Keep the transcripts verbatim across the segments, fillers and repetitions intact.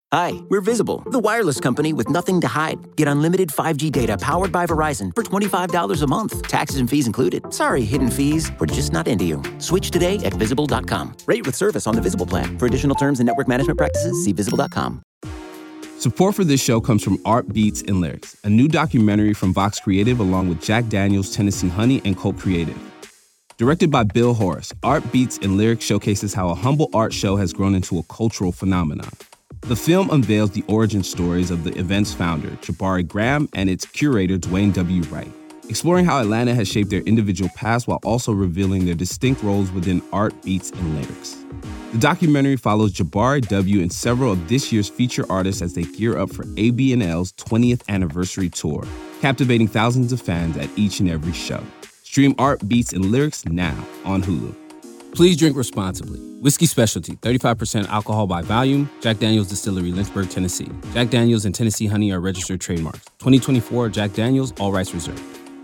Hi, we're Visible, the wireless company with nothing to hide. Get unlimited five G data powered by Verizon for twenty-five dollars a month. Taxes and fees included. Sorry, hidden fees. We're just not into you. Switch today at visible dot com. Rate with service on the Visible plan. For additional terms and network management practices, see visible dot com. Support for this show comes from Art Beats and Lyrics, a new documentary from Vox Creative along with Jack Daniels, Tennessee Honey, and Cult Creative. Directed by Bill Horace, Art Beats and Lyrics showcases how a humble art show has grown into a cultural phenomenon. The film unveils the origin stories of the event's founder, Jabari Graham, and its curator, Dwayne W. Wright, exploring how Atlanta has shaped their individual paths while also revealing their distinct roles within art, beats, and lyrics. The documentary follows Jabari W. and several of this year's feature artists as they gear up for A B N L's twentieth anniversary tour, captivating thousands of fans at each and every show. Stream Art, Beats, and Lyrics now on Hulu. Please drink responsibly. Whiskey Specialty, thirty-five percent alcohol by volume. Jack Daniels Distillery, Lynchburg, Tennessee. Jack Daniels and Tennessee Honey are registered trademarks. twenty twenty-four Jack Daniels, all rights reserved.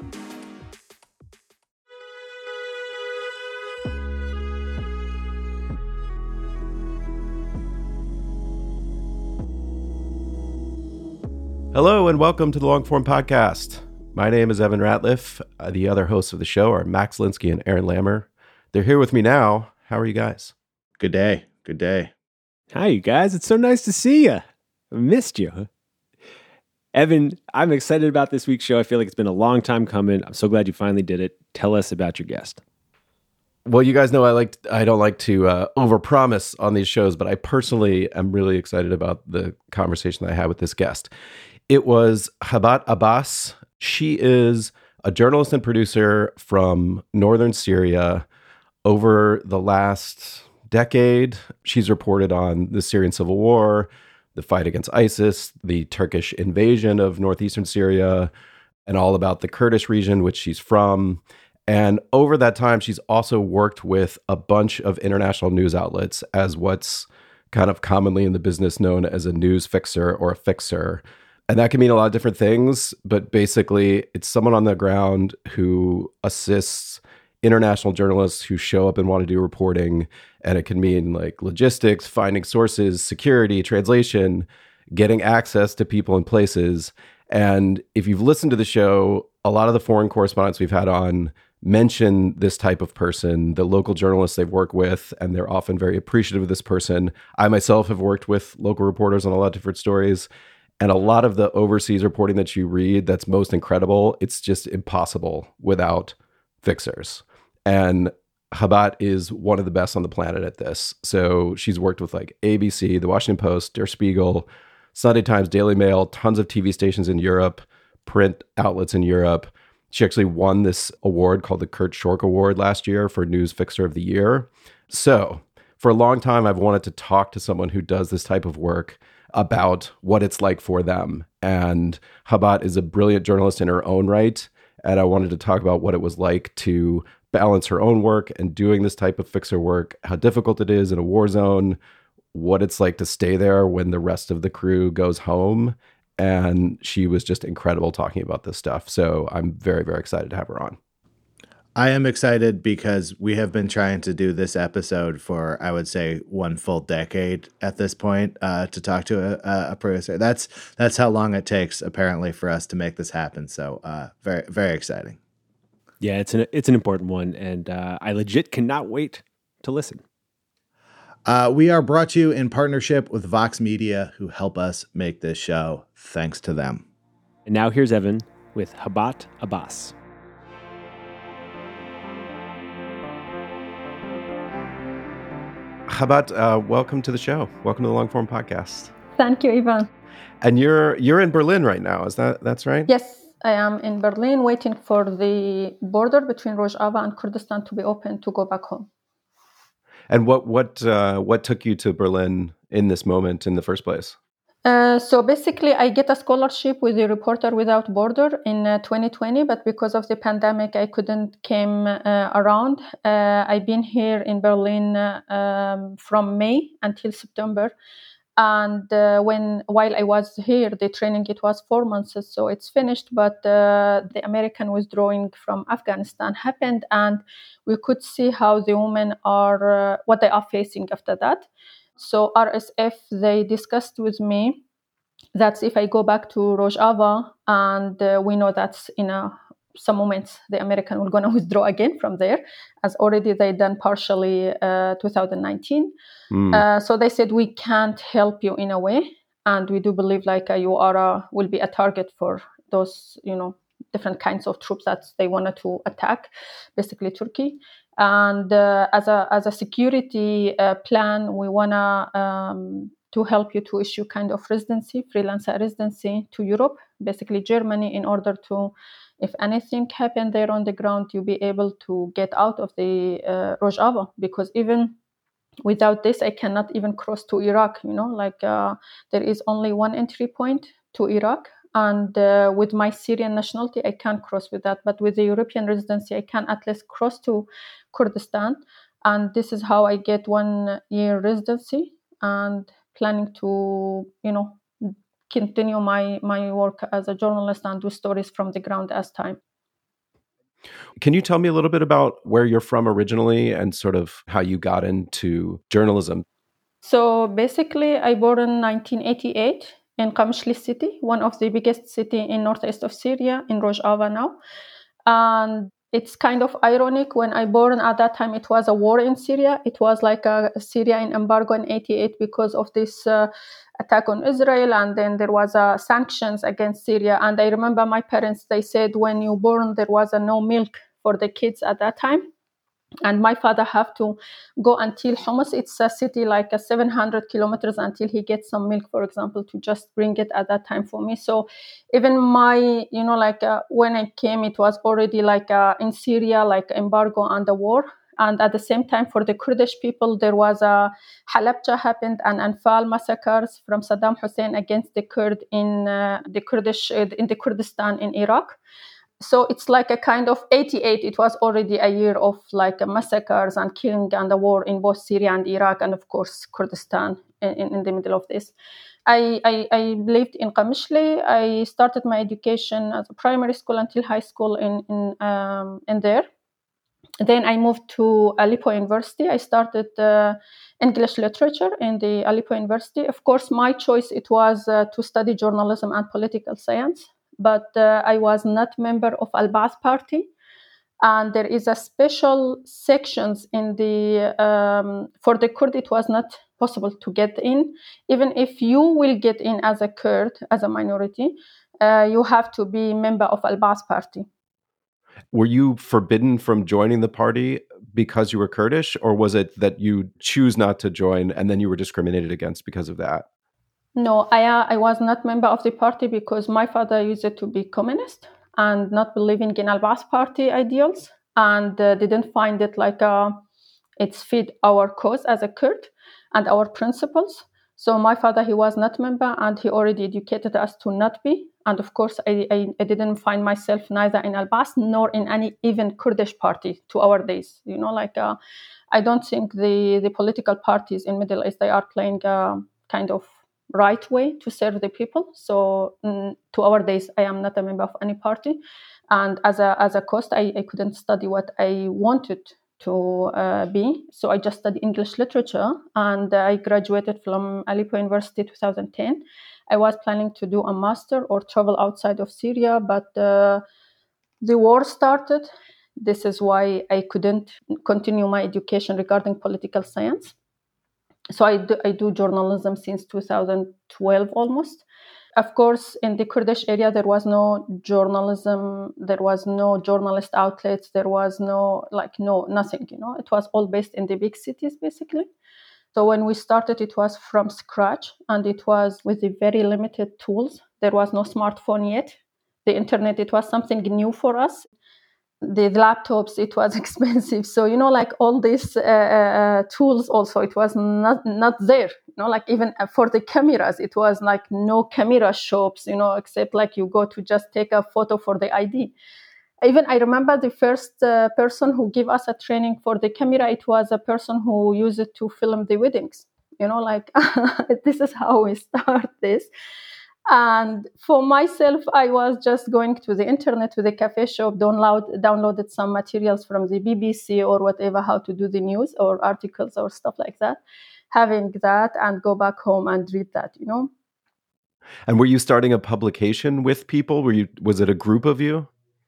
Hello and welcome to the Longform Podcast. My name is Evan Ratliff. Uh, the other hosts of the show are Max Linsky and Aaron Lammer. They're here with me now. How are you guys? Good day. Good day. Hi, you guys. It's so nice to see you. I missed you. Evan, I'm excited about this week's show. I feel like it's been a long time coming. I'm so glad you finally did it. Tell us about your guest. Well, you guys know I like I don't like to uh, overpromise on these shows, but I personally am really excited about the conversation that I had with this guest. It was Habat Abbas. She is a journalist and producer from northern Syria. Over the last decade, she's reported on the Syrian civil war, the fight against ISIS, the Turkish invasion of northeastern Syria, and all about the Kurdish region, which she's from. And over that time, she's also worked with a bunch of international news outlets as what's kind of commonly in the business known as a news fixer or a fixer. And that can mean a lot of different things, but basically it's someone on the ground who assists international journalists who show up and want to do reporting. And it can mean like logistics, finding sources, security, translation, getting access to people and places. And if you've listened to the show, a lot of the foreign correspondents we've had on mention this type of person, the local journalists they've worked with, and they're often very appreciative of this person. I myself have worked with local reporters on a lot of different stories. And a lot of the overseas reporting that you read that's most incredible, it's just impossible without fixers. And Habat is one of the best on the planet at this. So she's worked with like A B C, The Washington Post, Der Spiegel, Sunday Times, Daily Mail, tons of T V stations in Europe, print outlets in Europe. She actually won this award called the Kurt Schork Award last year for News Fixer of the Year. So for a long time, I've wanted to talk to someone who does this type of work about what it's like for them. And Habat is a brilliant journalist in her own right. And I wanted to talk about what it was like to balance her own work and doing this type of fixer work, how difficult it is in a war zone, what it's like to stay there when the rest of the crew goes home. And she was just incredible talking about this stuff. So I'm very, very excited to have her on. I am excited because we have been trying to do this episode for, I would say, one full decade at this point uh, to talk to a, a producer. That's that's how long it takes, apparently, for us to make this happen. So uh, very, very exciting. Yeah, it's an it's an important one, and uh, I legit cannot wait to listen. Uh, we are brought to you in partnership with Vox Media, who help us make this show. Thanks to them. And now here's Evan with Habat Abbas. Habat, uh, welcome to the show. Welcome to the Longform Podcast. Thank you, Ivan. And you're you're in Berlin right now. Is that that's right? Yes, I am in Berlin, waiting for the border between Rojava and Kurdistan to be open to go back home. And what what uh, what took you to Berlin in this moment in the first place? Uh, so basically, I get a scholarship with the Reporter Without Border in uh, twenty twenty, but because of the pandemic, I couldn't came uh, around. Uh, I've been here in Berlin uh, um, from May until September. And uh, when while I was here, the training, it was four months, so it's finished. But uh, the American withdrawing from Afghanistan happened, and we could see how the women are, uh, what they are facing after that. So R S F, they discussed with me that if I go back to Rojava, and uh, we know that's in a, some moments the American will going to withdraw again from there, as already they done partially uh, two thousand nineteen. Mm. Uh, so they said, we can't help you in a way. And we do believe like uh, you are a, will be a target for those, you know, different kinds of troops that they wanted to attack, basically Turkey. And uh, as a as a security uh, plan, we wanna um, to help you to issue kind of residency, freelancer residency to Europe, basically Germany, in order to, if anything happened there on the ground, you'll be able to get out of the uh, Rojava, because even without this, I cannot even cross to Iraq. You know, like uh, there is only one entry point to Iraq. And uh, with my Syrian nationality, I can't cross with that. But with the European residency, I can at least cross to Kurdistan. And this is how I get one year residency and planning to, you know, continue my, my work as a journalist and do stories from the ground as time. Can you tell me a little bit about where you're from originally and sort of how you got into journalism? So basically, I born in nineteen eighty-eight. In Qamishli city, one of the biggest city in northeast of Syria, in Rojava now. And it's kind of ironic, when I born at that time, it was a war in Syria. It was like a Syria in embargo in eighty-eight because of this uh, attack on Israel. And then there was uh, sanctions against Syria. And I remember my parents, they said, when you born, there was uh, no milk for the kids at that time. And my father have to go until Homs. It's a city like a seven hundred kilometers until he gets some milk, for example, to just bring it at that time for me. So even my, you know, like uh, when I came, it was already like uh, in Syria, like embargo and the war. And at the same time, for the Kurdish people, there was a Halabja happened and Anfal massacres from Saddam Hussein against the Kurd in uh, the Kurdish uh, in the Kurdistan in Iraq. So it's like a kind of eighty-eight. It was already a year of like massacres and killing and the war in both Syria and Iraq, and of course Kurdistan in, in the middle of this. I, I, I lived in Qamishli. I started my education as a primary school until high school in in, um, in there. Then I moved to Aleppo University. I started uh, English literature in the Aleppo University. Of course, my choice, it was uh, to study journalism and political science. But uh, I was not member of Al-Ba'ath party. And there is a special sections in the, um, for the Kurd, it was not possible to get in. Even if you will get in as a Kurd, as a minority, uh, you have to be member of Al-Ba'ath party. Were you forbidden from joining the party because you were Kurdish, or was it that you choose not to join and then you were discriminated against because of that? No, I uh, I was not member of the party because my father used to be communist and not believing in Al-Ba'ath party ideals, and uh, didn't find it like a, it's fit our cause as a Kurd and our principles. So my father, he was not member, and he already educated us to not be. And of course, I, I, I didn't find myself neither in Al-Ba'ath nor in any even Kurdish party to our days. You know, like uh, I don't think the, the political parties in Middle East, they are playing a kind of right way to serve the people. So mm, to our days, I am not a member of any party. And as a as a cost, I, I couldn't study what I wanted to uh, be. So I just studied English literature, and I graduated from Aleppo University two thousand ten. I was planning to do a master or travel outside of Syria, but uh, the war started. This is why I couldn't continue my education regarding political science. So I do, I do journalism since two thousand twelve almost. Of course, in the Kurdish area, there was no journalism, there was no journalist outlets, there was no, like, no, nothing, you know. It was all based in the big cities, basically. So when we started, it was from scratch, and it was with the very limited tools. There was no smartphone yet. The internet, it was something new for us. The laptops, it was expensive. So, you know, like all these uh, uh, tools also, it was not, not there. You know, like even for the cameras, it was like no camera shops, you know, except like you go to just take a photo for the I D. Even I remember the first uh, person who gave us a training for the camera, it was a person who used it to film the weddings. You know, like this is how we start this. And for myself, I was just going to the internet, to the cafe shop, download, downloaded some materials from the B B C or whatever, how to do the news or articles or stuff like that. having that and go back home and read that, you know. And were you starting a publication with people? Were you, was it a group of you?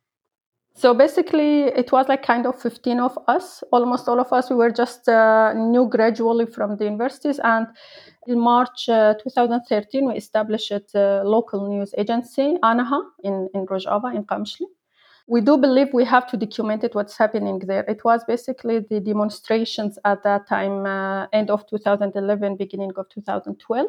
So basically, it was like kind of fifteen of us, almost all of us. We were just uh, new gradually from the universities. And in March uh, twenty thirteen, we established a local news agency, ANAHA, in, in Rojava, in Qamishli. We do believe we have to document it, what's happening there. It was basically the demonstrations at that time, uh, end of two thousand eleven, beginning of two thousand twelve.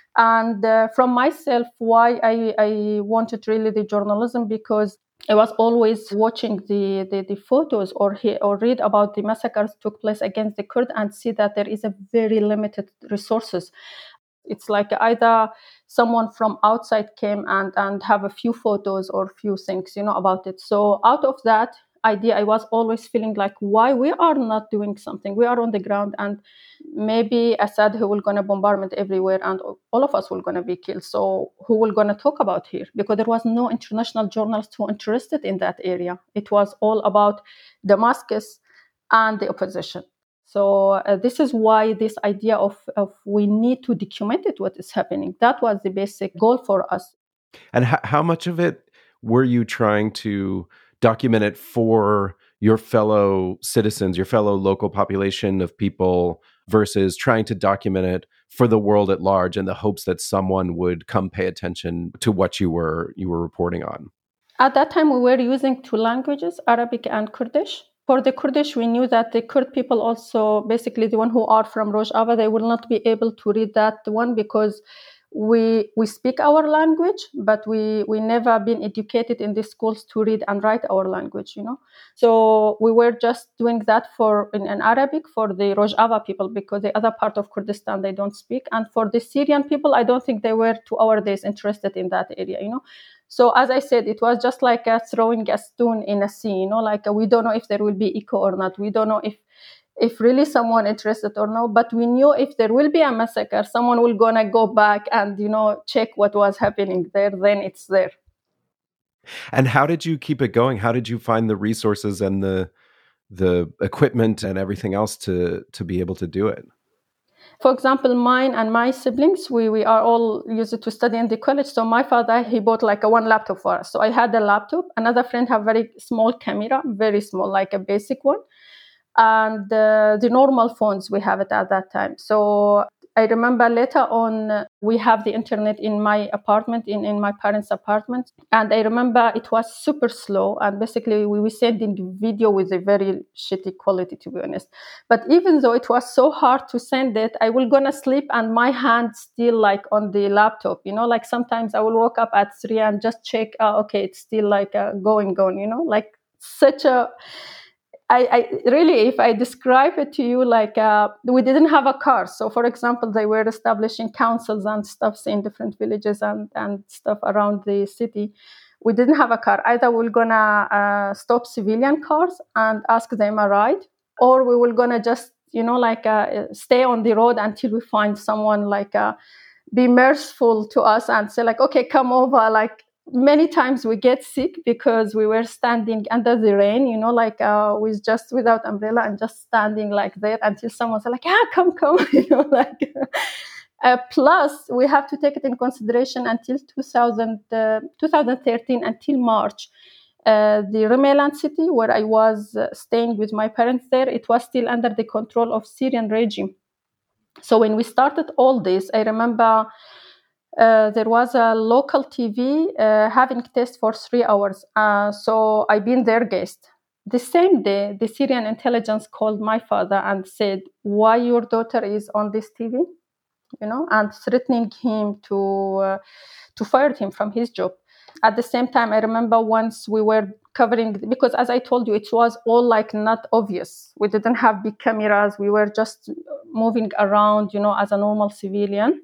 And uh, from myself, why I, I wanted really the journalism, because I was always watching the, the, the photos or hear, or read about the massacres took place against the Kurd and see that there is a very limited resources. It's like either someone from outside came and, and have a few photos or few things, you know, about it. So out of that idea, I was always feeling like, why we are not doing something? We are on the ground, and maybe Assad, who will gonna bombardment everywhere, and all of us will gonna be killed. So who will gonna talk about here? Because there was no international journalists who interested in that area. It was all about Damascus and the opposition. So uh, this is why this idea of, of we need to document it, what is happening. That was the basic goal for us. And h- how much of it were you trying to document it for your fellow citizens, your fellow local population of people, versus trying to document it for the world at large in the hopes that someone would come pay attention to what you were you were reporting on? At that time, we were using two languages, Arabic and Kurdish. For the Kurdish, we knew that the Kurd people also, basically the one who are from Rojava, they will not be able to read that one because we we speak our language, but we we never been educated in the schools to read and write our language, you know. So we were just doing that for in, in Arabic for the Rojava people, because the other part of Kurdistan they don't speak, and for the Syrian people, I don't think they were to our days interested in that area, you know. So as I said, it was just like a throwing a stone in a sea, you know, like a, we don't know if there will be echo or not. We don't know if if really someone interested or no, but we knew if there will be a massacre, someone will gonna go back and, you know, check what was happening there, then it's there. And how did you keep it going? How did you find the resources and the the equipment and everything else to to be able to do it? For example, mine and my siblings, we, we are all used to study in the college. So my father, he bought like a one laptop for us. So I had a laptop. Another friend have very small camera, very small, like a basic one. And uh, the normal phones, we have it at that time. So I remember later on, uh, we have the internet in my apartment, in, in my parents' apartment. And I remember it was super slow. And basically, we were sending video with a very shitty quality, to be honest. But even though it was so hard to send it, I will gonna sleep and my hand still like on the laptop, you know, like sometimes I will wake up at three and just check, uh, okay, it's still like uh, going, going, you know, like such a... I, I really, if I describe it to you, like uh, we didn't have a car. So, for example, they were establishing councils and stuff in different villages and, and stuff around the city. We didn't have a car. Either we're gonna uh, stop civilian cars and ask them a ride, or we were gonna just, you know, like uh, stay on the road until we find someone like uh, be merciful to us and say like, okay, come over, like. Many times we get sick because we were standing under the rain, you know, like uh, with just without umbrella and just standing like that until someone said like, yeah, come, come, you know, like. Uh, plus, we have to take it in consideration until two thousand, uh, twenty thirteen, until March. Uh, the Rumelan city, where I was uh, staying with my parents there, it was still under the control of Syrian regime. So when we started all this, I remember Uh, there was a local T V uh, having test for three hours. Uh, so I been their guest. The same day, the Syrian intelligence called my father and said, why your daughter is on this T V, you know, and threatening him to, uh, to fire him from his job. At the same time, I remember once we were covering, because as I told you, it was all like not obvious. We didn't have big cameras. We were just moving around, you know, as a normal civilian.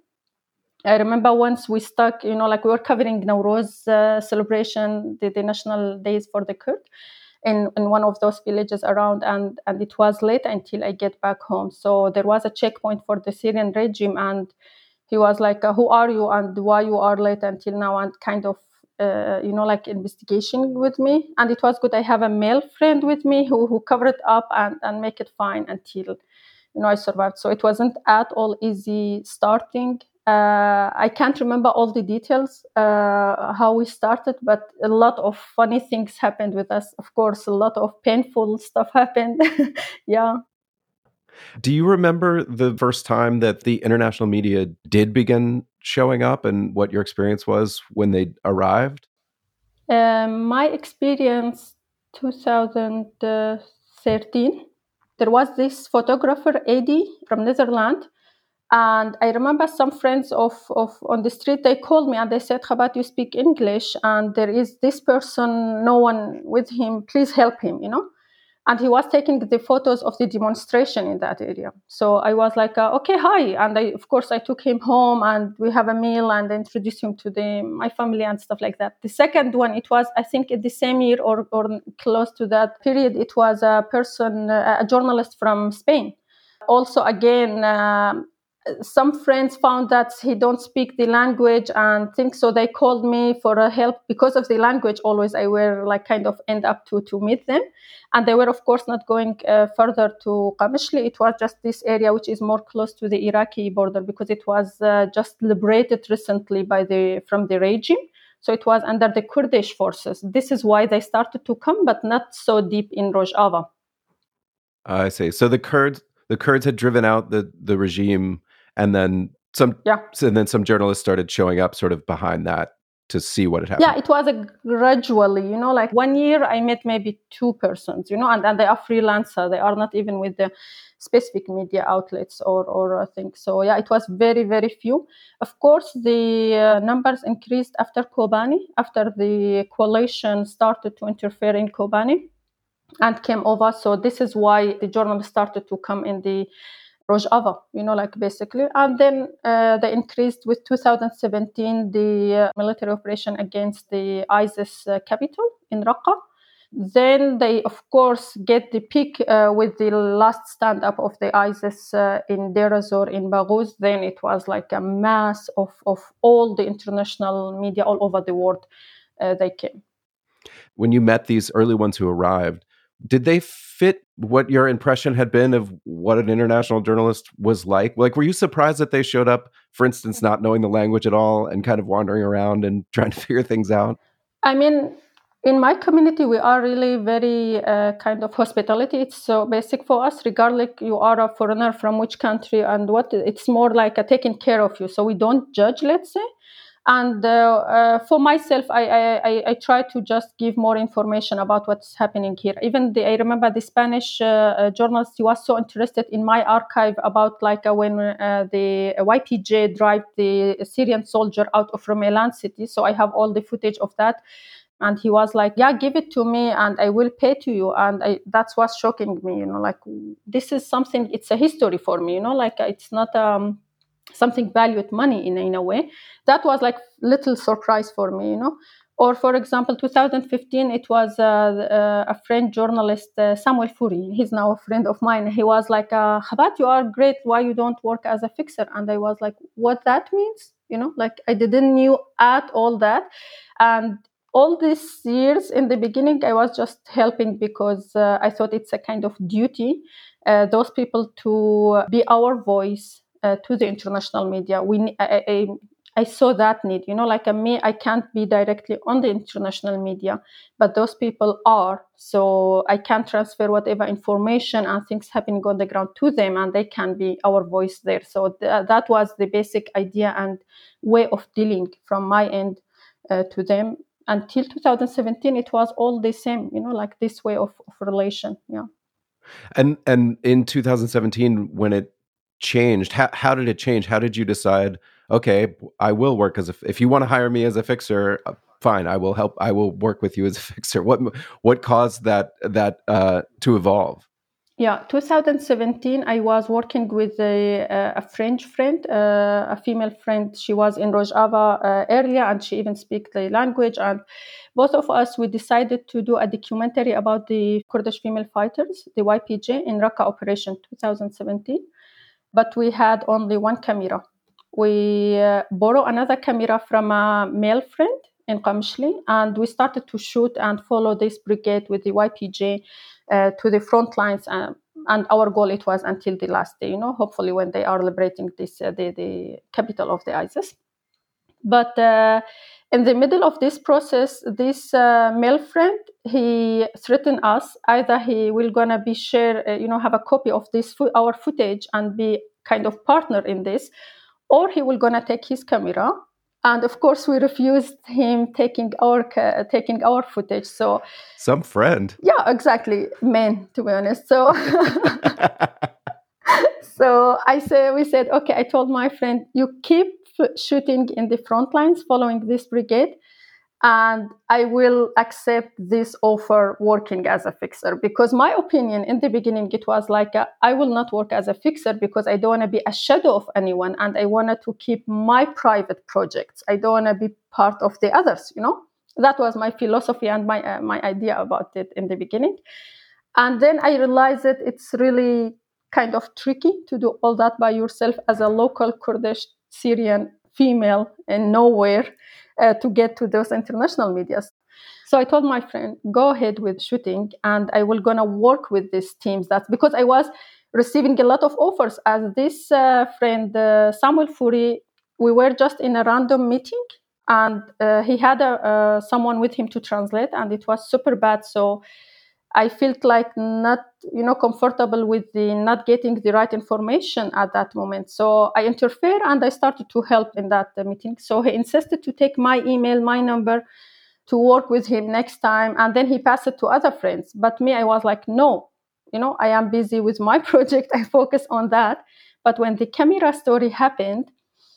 I remember once we stuck, you know, like we were covering Nowruz uh, celebration, the, the national days for the Kurd, in, in one of those villages around, and, and it was late until I get back home. So there was a checkpoint for the Syrian regime, and he was like, uh, who are you and why you are late until now, and kind of, uh, you know, like investigation with me. And it was good. I have a male friend with me who, who covered it up and, and make it fine until you know, I survived. So it wasn't at all easy starting. Uh, I can't remember all the details, uh, how we started, but a lot of funny things happened with us. Of course, a lot of painful stuff happened. Yeah. Do you remember the first time that the international media did begin showing up and what your experience was when they arrived? Um, my experience, two thousand thirteen, there was this photographer, Eddie, from Netherlands. And I remember some friends of, of on the street, they called me and they said, Khabat, you speak English and there is this person, no one with him, please help him, you know. And he was taking the photos of the demonstration in that area. So I was like, uh, okay, hi. And I, of course, I took him home and we have a meal and introduced him to the, my family and stuff like that. The second one, it was, I think, in the same year or, or close to that period, it was a person, a journalist from Spain. Also, again, um, some friends found that he don't speak the language and things, so they called me for a help because of the language. Always I were like kind of end up to to meet them, and they were of course not going uh, further to Qamishli. It was just this area which is more close to the Iraqi border because it was uh, just liberated recently by the from the regime. So it was under the Kurdish forces. This is why they started to come, but not so deep in Rojava. I see. So the Kurds the Kurds had driven out the the regime. And then some, yeah. and then some journalists started showing up, sort of behind that, to see what had happened. Yeah, it was a gradually, you know, like one year I met maybe two persons, you know, and, and they are freelancer. They are not even with the specific media outlets or or I think so. Yeah, it was very very few. Of course, the uh, numbers increased after Kobani, after the coalition started to interfere in Kobani and came over. So this is why the journalists started to come in the Rojava, you know, like basically. And then uh, they increased with two thousand seventeen, the uh, military operation against the ISIS uh, capital in Raqqa. Then they, of course, get the peak uh, with the last stand-up of the ISIS uh, in Deir ez-Zor in Baghuz. Then it was like a mass of, of all the international media all over the world. Uh, they came. When you met these early ones who arrived, did they fit what your impression had been of what an international journalist was like? Like, were you surprised that they showed up, for instance, not knowing the language at all and kind of wandering around and trying to figure things out? I mean, in my community, we are really very uh, kind of hospitality. It's so basic for us, regardless you are a foreigner from which country and what. It's more like a taking care of you. So we don't judge, let's say. And uh, uh, for myself, I, I, I try to just give more information about what's happening here. Even the, I remember the Spanish uh, uh, journalist, he was so interested in my archive about like uh, when uh, the Y P J drive the Syrian soldier out of Rumelan city. So I have all the footage of that. And he was like, yeah, give it to me and I will pay to you. And I, that's what's shocking me, you know, like this is something, it's a history for me, you know, like it's not... Um, something valued money in, in a way. That was like little surprise for me, you know. Or for example, two thousand fifteen, it was uh, uh, a French journalist, uh, Samuel Fourie. He's now a friend of mine. He was like, uh, Khabat, you are great. Why you don't work as a fixer? And I was like, what that means? You know, like I didn't knew at all that. And all these years in the beginning, I was just helping because uh, I thought it's a kind of duty, uh, those people to be our voice Uh, to the international media. We, I, I, I saw that need, you know, like uh, me, I can't be directly on the international media, but those people are. So I can transfer whatever information and things happening on the ground to them, and they can be our voice there. So th- that was the basic idea and way of dealing from my end uh, to them. Until two thousand seventeen, it was all the same, you know, like this way of, of relation. Yeah. And and in two thousand seventeen, when it changed, how how did it change? How did you decide, okay, I will work as a, if you want to hire me as a fixer, uh, fine, I will help, I will work with you as a fixer. What what caused that that uh, to evolve? Yeah, two thousand seventeen, I was working with a, a French friend, uh, a female friend. She was in Rojava uh, earlier, and she even speaks the language. And both of us, we decided to do a documentary about the Kurdish female fighters, the Y P J, in Raqqa Operation two thousand seventeen. But we had only one camera. We uh, borrowed another camera from a male friend in Qamishli, and we started to shoot and follow this brigade with the Y P J uh, to the front lines. Uh, and our goal, it was until the last day, you know, hopefully when they are liberating this, uh, the, the capital of the ISIS. But uh, in the middle of this process, this uh, male friend, he threatened us. Either he will gonna be share, uh, you know, have a copy of this fo- our footage and be kind of partner in this, or he will gonna take his camera. And of course, we refused him taking our ca- taking our footage. So, some friend. Yeah, exactly, men, to be honest. So, so I say we said, okay. I told my friend, you keep shooting in the front lines, following this brigade, and I will accept this offer working as a fixer. Because my opinion in the beginning, it was like, a, I will not work as a fixer because I don't want to be a shadow of anyone, and I wanted to keep my private projects. I don't want to be part of the others, you know. That was my philosophy and my uh, my idea about it in the beginning. And then I realized that it's really kind of tricky to do all that by yourself as a local Kurdish Syrian female in nowhere. Uh, to get to those international medias. So I told my friend, go ahead with shooting, and I will gonna work with these teams. That's because I was receiving a lot of offers. As this uh, friend, uh, Samuel Furi, we were just in a random meeting, and uh, he had a, uh, someone with him to translate, and it was super bad. So I felt like not, you know, comfortable with the not getting the right information at that moment. So I interfered and I started to help in that uh, meeting. So he insisted to take my email, my number, to work with him next time. And then he passed it to other friends. But me, I was like, no, you know, I am busy with my project. I focus on that. But when the camera story happened,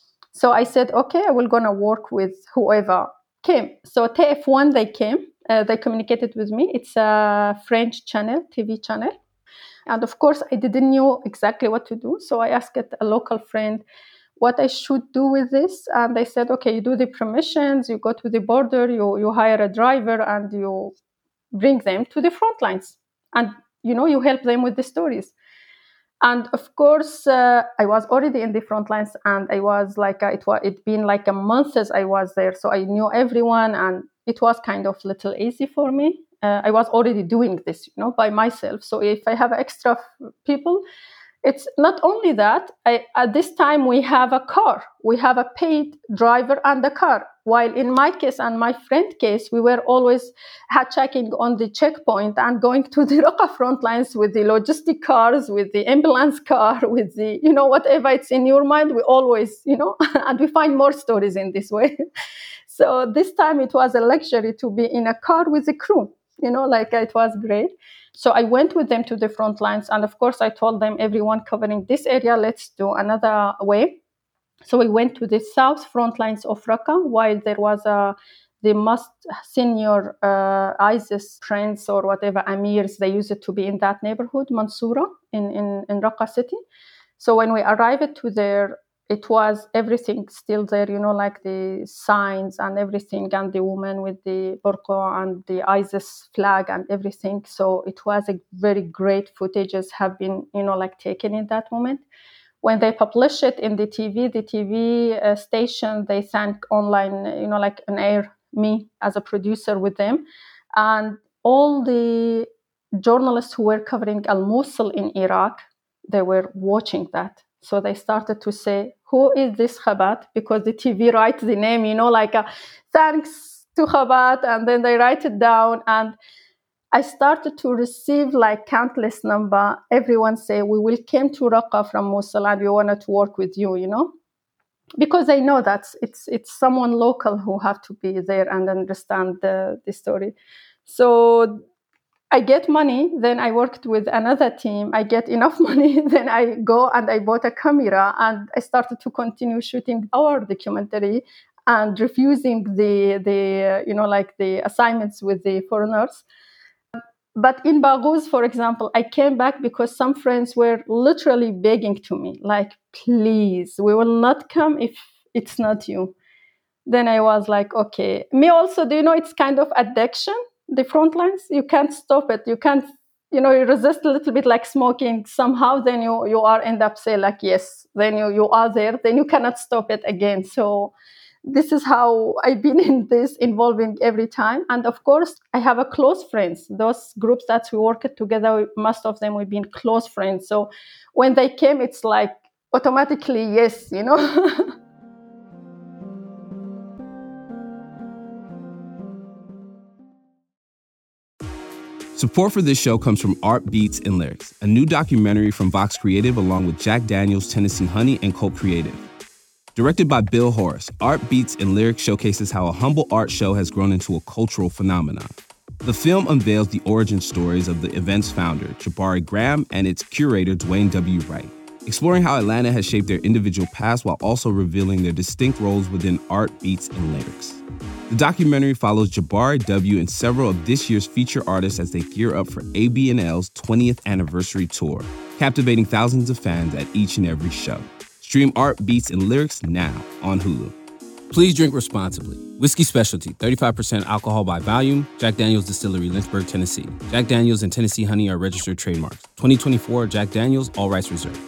so I said, okay, I will gonna work with whoever came. So T F one, they came. Uh, they communicated with me. It's a French channel, T V channel. And of course, I didn't know exactly what to do. So I asked a local friend what I should do with this. And they said, okay, you do the permissions, you go to the border, you, you hire a driver, and you bring them to the front lines. And, you know, you help them with the stories. And of course, uh, I was already in the front lines, and I was like, uh, it was it been like a month as I was there. So I knew everyone, and it was kind of little easy for me. Uh, I was already doing this, you know, by myself. So if I have extra f- people, it's not only that. I, at this time, we have a car. We have a paid driver and a car. While in my case and my friend case, we were always checking on the checkpoint and going to the Raqqa front lines with the logistic cars, with the ambulance car, with the, you know, whatever it's in your mind, we always, you know, and we find more stories in this way. So this time it was a luxury to be in a car with a crew, you know, like it was great. So I went with them to the front lines. And of course, I told them, everyone covering this area, let's do another way. So we went to the south front lines of Raqqa, while there was a, the most senior uh, ISIS prince or whatever, amirs, they used to be in that neighborhood, Mansoura, in, in, in Raqqa city. So when we arrived to there, it was everything still there, you know, like the signs and everything, and the woman with the burqa and the ISIS flag and everything. So it was a very great footages have been, you know, like taken in that moment. When they publish it in the T V, the T V uh, station, they sent online, you know, like an air me as a producer with them. And all the journalists who were covering Al-Mosul in Iraq, they were watching that. So they started to say, who is this Khabat? Because the T V writes the name, you know, like a, thanks to Khabat, and then they write it down. And I started to receive like countless number. Everyone say, we will came to Raqqa from Mosul and we wanted to work with you, you know, because I know that it's it's someone local who have to be there and understand the, the story. So I get money, then I worked with another team. I get enough money, then I go and I bought a camera and I started to continue shooting our documentary and refusing the, the you know, like the assignments with the foreigners. But in Baghouz, for example, I came back because some friends were literally begging to me, like, please, we will not come if it's not you. Then I was like, okay. Me also, do you know, it's kind of addiction, the front lines. You can't stop it. You can't, you know, you resist a little bit like smoking. Somehow then you, you are end up say like, yes, then you, you are there. Then you cannot stop it again. So this is how I've been in this involving every time. And of course, I have a close friends. Those groups that we worked together, most of them we've been close friends. So when they came, it's like automatically yes, you know. Support for this show comes from Art Beats and Lyrics, a new documentary from Vox Creative along with Jack Daniels, Tennessee Honey, and Colt Creative. Directed by Bill Horace, Art Beats and Lyrics showcases how a humble art show has grown into a cultural phenomenon. The film unveils the origin stories of the event's founder, Jabari Graham, and its curator, Dwayne W. Wright, exploring how Atlanta has shaped their individual paths while also revealing their distinct roles within Art Beats and Lyrics. The documentary follows Jabari W. and several of this year's feature artists as they gear up for A B and L's twentieth anniversary tour, captivating thousands of fans at each and every show. Stream Art Beats and Lyrics now on Hulu. Please drink responsibly. Whiskey Specialty, thirty-five percent alcohol by volume. Jack Daniels Distillery, Lynchburg, Tennessee. Jack Daniels and Tennessee Honey are registered trademarks. twenty twenty-four Jack Daniels, all rights reserved.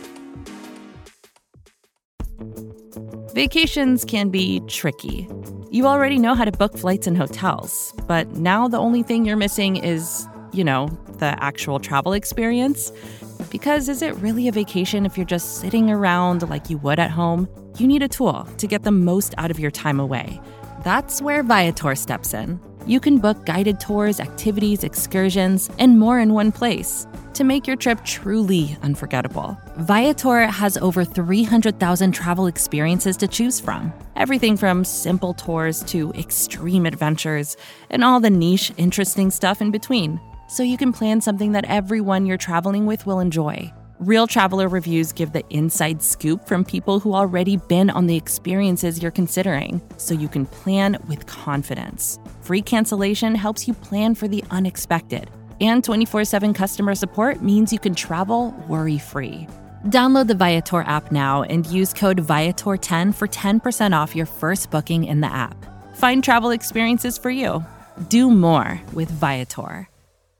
Vacations can be tricky. You already know how to book flights and hotels, but now the only thing you're missing is, you know, the actual travel experience. Because is it really a vacation if you're just sitting around like you would at home? You need a tool to get the most out of your time away. That's where Viator steps in. You can book guided tours, activities, excursions, and more in one place to make your trip truly unforgettable. Viator has over three hundred thousand travel experiences to choose from. Everything from simple tours to extreme adventures and all the niche, interesting stuff in between. So you can plan something that everyone you're traveling with will enjoy. Real traveler reviews give the inside scoop from people who already been on the experiences you're considering, so you can plan with confidence. Free cancellation helps you plan for the unexpected. And twenty-four seven customer support means you can travel worry-free. Download the Viator app now and use code Viator ten for ten percent off your first booking in the app. Find travel experiences for you. Do more with Viator.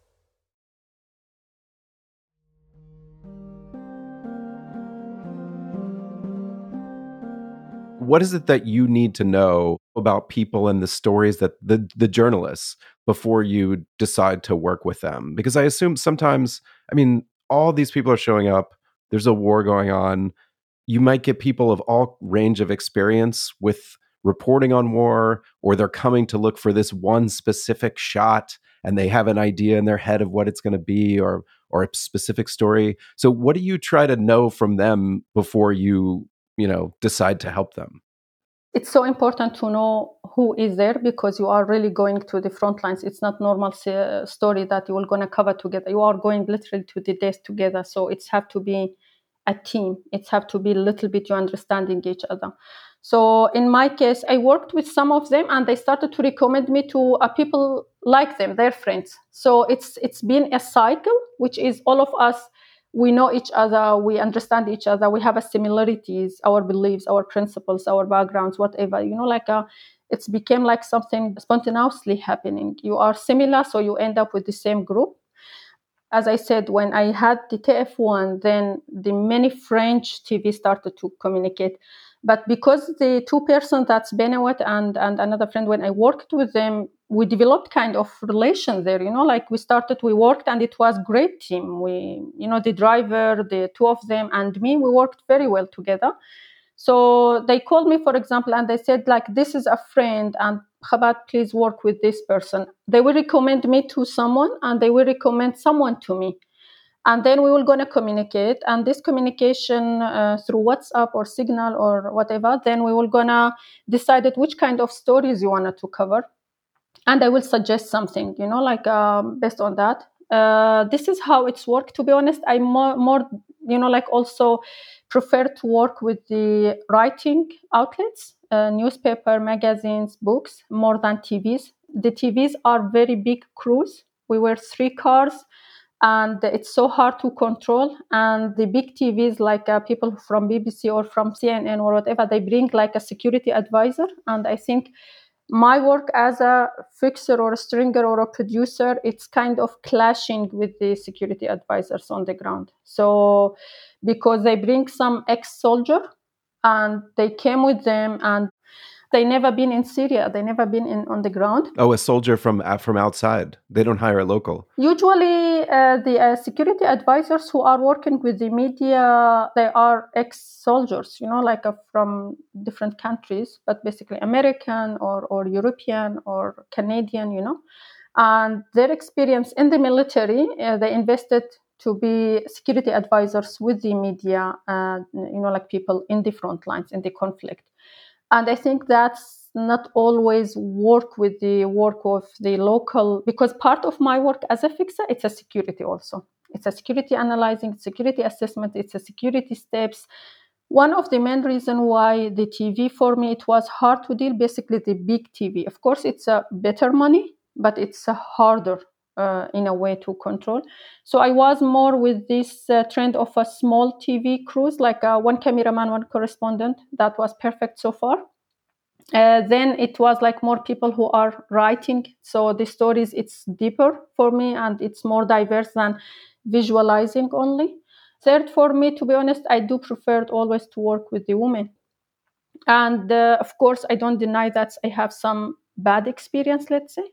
What is it that you need to know about people and the stories that the the journalists before you decide to work with them? Because I assume sometimes, I mean, all these people are showing up. There's a war going on. You might get people of all range of experience with reporting on war, or they're coming to look for this one specific shot and they have an idea in their head of what it's going to be, or or a specific story. So what do you try to know from them before you you know, decide to help them? It's so important to know who is there, because you are really going to the front lines. It's not normal uh, story that you are going to cover together. You are going literally to the desk together. So it's have to be a team. It's have to be a little bit you understanding each other. So in my case, I worked with some of them and they started to recommend me to uh, people like them, their friends. So it's it's been a cycle, which is all of us, we know each other, we understand each other, we have a similarities, our beliefs, our principles, our backgrounds, whatever, you know, like a, it's became like something spontaneously happening. You are similar, so you end up with the same group. As I said, when I had the T F one, then the many French T V started to communicate. But because the two person, that's Benawat and, and another friend, when I worked with them, we developed kind of relation there, you know, like we started, we worked and it was great team. We, you know, the driver, the two of them and me, we worked very well together. So they called me, for example, and they said like, this is a friend and Chabad, please work with this person. They will recommend me to someone and they will recommend someone to me. And then we will going to communicate. And this communication uh, through WhatsApp or Signal or whatever, then we will going to decide which kind of stories you wanted to cover. And I will suggest something, you know, like um, based on that. Uh, this is how it's worked. To be honest, I more, more, you know, like also prefer to work with the writing outlets, uh, newspaper, magazines, books, more than T Vs. The T Vs are very big crews. We were three cars. And it's so hard to control. And the big T Vs, like uh, people from B B C or from C N N or whatever, they bring like a security advisor. And I think my work as a fixer or a stringer or a producer, it's kind of clashing with the security advisors on the ground. So because they bring some ex-soldier and they came with them, and They never been in Syria. They never been in on the ground. Oh, a soldier from uh, from outside. They don't hire a local. Usually, uh, the uh, security advisors who are working with the media, they are ex-soldiers, you know, like uh, from different countries, but basically American or, or European or Canadian, you know. And their experience in the military, uh, they invested to be security advisors with the media, uh, you know, like people in the front lines in the conflict. And I think that's not always work with the work of the local, because part of my work as a fixer, it's a security also. It's a security analyzing, security assessment, it's a security steps. One of the main reasons why the T V for me, it was hard to deal, basically the big T V. Of course, it's a better money, but it's a harder uh, in a way to control. So I was more with this uh, trend of a small T V crews, like uh, one cameraman, one correspondent. That was perfect so far. Uh, then it was like more people who are writing. So the stories, it's deeper for me and it's more diverse than visualizing only. Third, for me, to be honest, I do prefer always to work with the women. And uh, of course, I don't deny that I have some bad experience, let's say.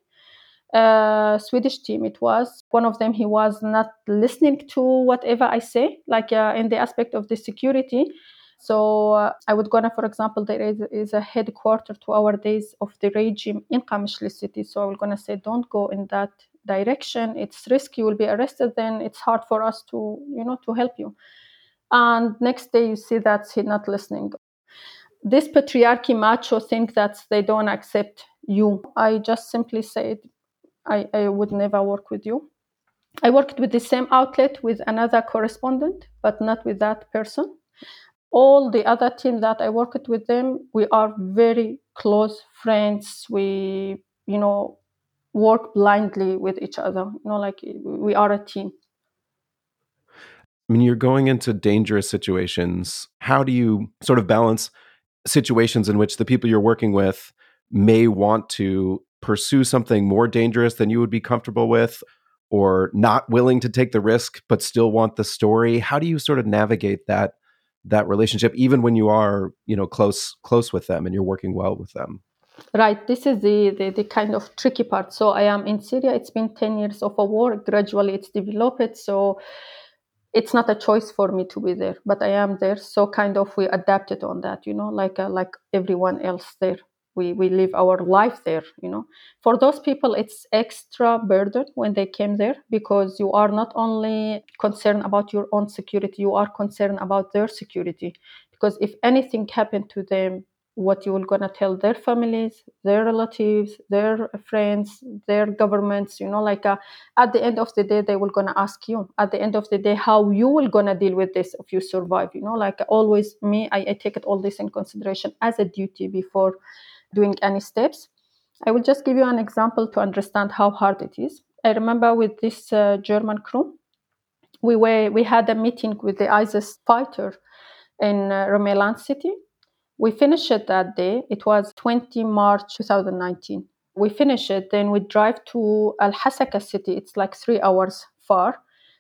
Uh, Swedish team, it was. One of them, he was not listening to whatever I say, like uh, in the aspect of the security. So uh, I would go, for example, there is, is a headquarter to our days of the regime in Qamishli city. So I was going to say, don't go in that direction. It's risky. You will be arrested. Then it's hard for us to, you know, to help you. And next day you see that he's not listening. This patriarchy macho think that they don't accept you. I just simply said, I, I would never work with you. I worked with the same outlet with another correspondent, but not with that person. All the other team that I worked with them, we are very close friends. We, you know, work blindly with each other. You know, like we are a team. I mean, you're going into dangerous situations. How do you sort of balance situations in which the people you're working with may want to pursue something more dangerous than you would be comfortable with, or not willing to take the risk, but still want the story? How do you sort of navigate that that relationship, even when you are, you know, close close with them and you're working well with them? Right. This is the, the, the kind of tricky part. So I am in Syria. It's been ten years of a war. Gradually it's developed. So it's not a choice for me to be there, but I am there. So kind of we adapted on that, you know, like uh, like everyone else there. We we live our life there, you know. For those people, it's extra burden when they came there, because you are not only concerned about your own security, you are concerned about their security. Because if anything happened to them, what you will gonna tell their families, their relatives, their friends, their governments, you know, like uh, at the end of the day, they will gonna ask you at the end of the day, how you will gonna deal with this if you survive, you know, like always me, I, I take it all this in consideration as a duty before doing any steps. I will just give you an example to understand how hard it is. I remember with this uh, German crew, we were we had a meeting with the ISIS fighter in uh, Rumelan city. We finished it that day. It was the twentieth of March twenty nineteen. We finished it, then we drive to Al-Hasaka city. It's like three hours far.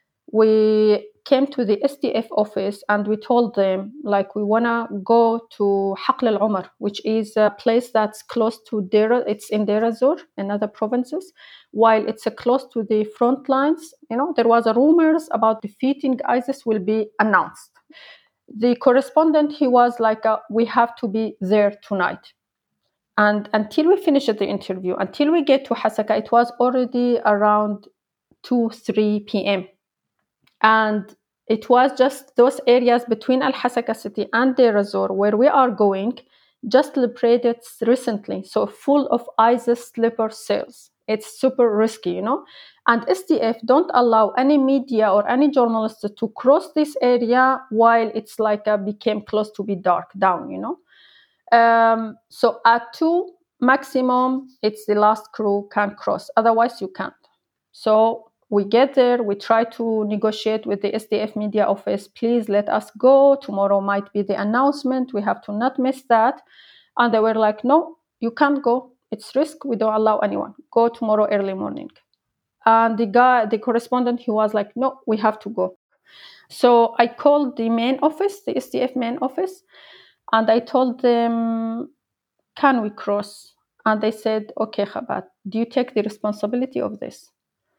We came to the S D F office and we told them, like, we want to go to Haql al-Umar, which is a place that's close to Deir. It's in Deir ez-Zor and other provinces. While it's uh, close to the front lines, you know, there was a rumors about defeating ISIS will be announced. The correspondent, he was like, uh, we have to be there tonight. And until we finished the interview, until we get to Hasaka, it was already around two, three p.m. And it was just those areas between Al-Hasaka city and Deir ez-Zor where we are going, just liberated recently. So full of ISIS sleeper cells. It's super risky, you know. And S D F don't allow any media or any journalists to cross this area while it's like a became close to be dark down, you know. Um, so at two maximum, it's the last crew can cross. Otherwise, you can't. So we get there, we try to negotiate with the S D F media office, please let us go. Tomorrow might be the announcement. We have to not miss that. And they were like, no, you can't go. It's risk. We don't allow anyone. Go tomorrow early morning. And the guy, the correspondent, he was like, no, we have to go. So I called the main office, the S D F main office, and I told them, can we cross? And they said, okay, Chabad, do you take the responsibility of this?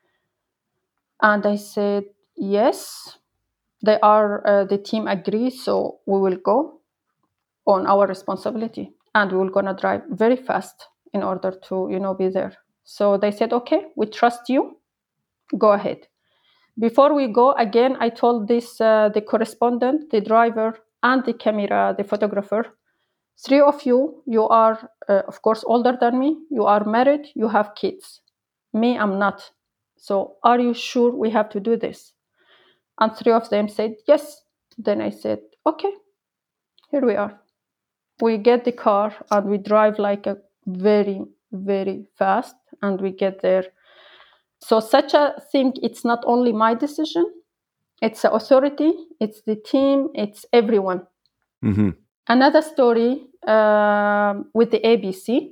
And I said, yes, they are, uh, the team agrees, so we will go on our responsibility. And we will gonna drive very fast in order to, you know, be there. So they said, okay, we trust you, go ahead. Before we go, again, I told this, uh, the correspondent, the driver, and the camera, the photographer, three of you, you are, uh, of course, older than me. You are married, you have kids. Me, I'm not. So are you sure we have to do this? And three of them said, yes. Then I said, okay, here we are. We get the car and we drive like a very, very fast, and we get there. So such a thing, it's not only my decision, it's the authority, it's the team, it's everyone. Mm-hmm. Another story uh, with the A B C.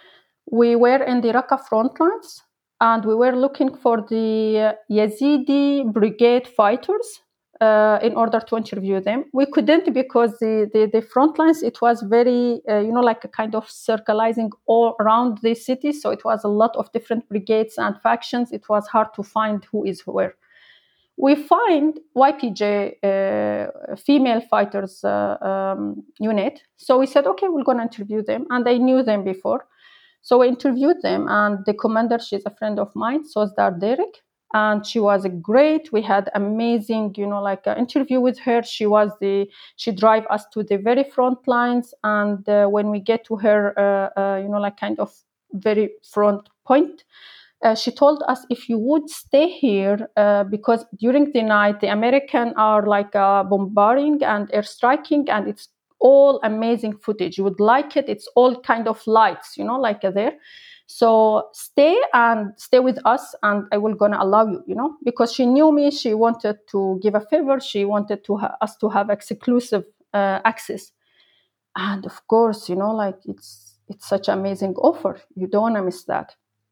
We were in the Raqqa front lines, and we were looking for the Yazidi brigade fighters uh, in order to interview them. We couldn't because the, the, the front lines, it was very, uh, you know, like a kind of circulating all around the city. So it was a lot of different brigades and factions. It was hard to find who is where. We find Y P J, uh, female fighters uh, um, unit. So we said, okay, we're going to interview them. And I knew them before. So we interviewed them. And the commander, she's a friend of mine, Sozdar Derek. And she was great. We had amazing, you know, like an interview with her. She was the, she drive us to the very front lines. And uh, when we get to her, uh, uh, you know, like kind of very front point, Uh, she told us if you would stay here, uh, because during the night, the Americans are like uh, bombarding and airstriking, and it's all amazing footage. You would like it. It's all kind of lights, you know, like uh, there. So stay and stay with us, and I will gonna allow you, you know, because she knew me. She wanted to give a favor. She wanted to ha- us to have exclusive uh, access. And of course, you know, like it's it's such an amazing offer. You don't want to miss that.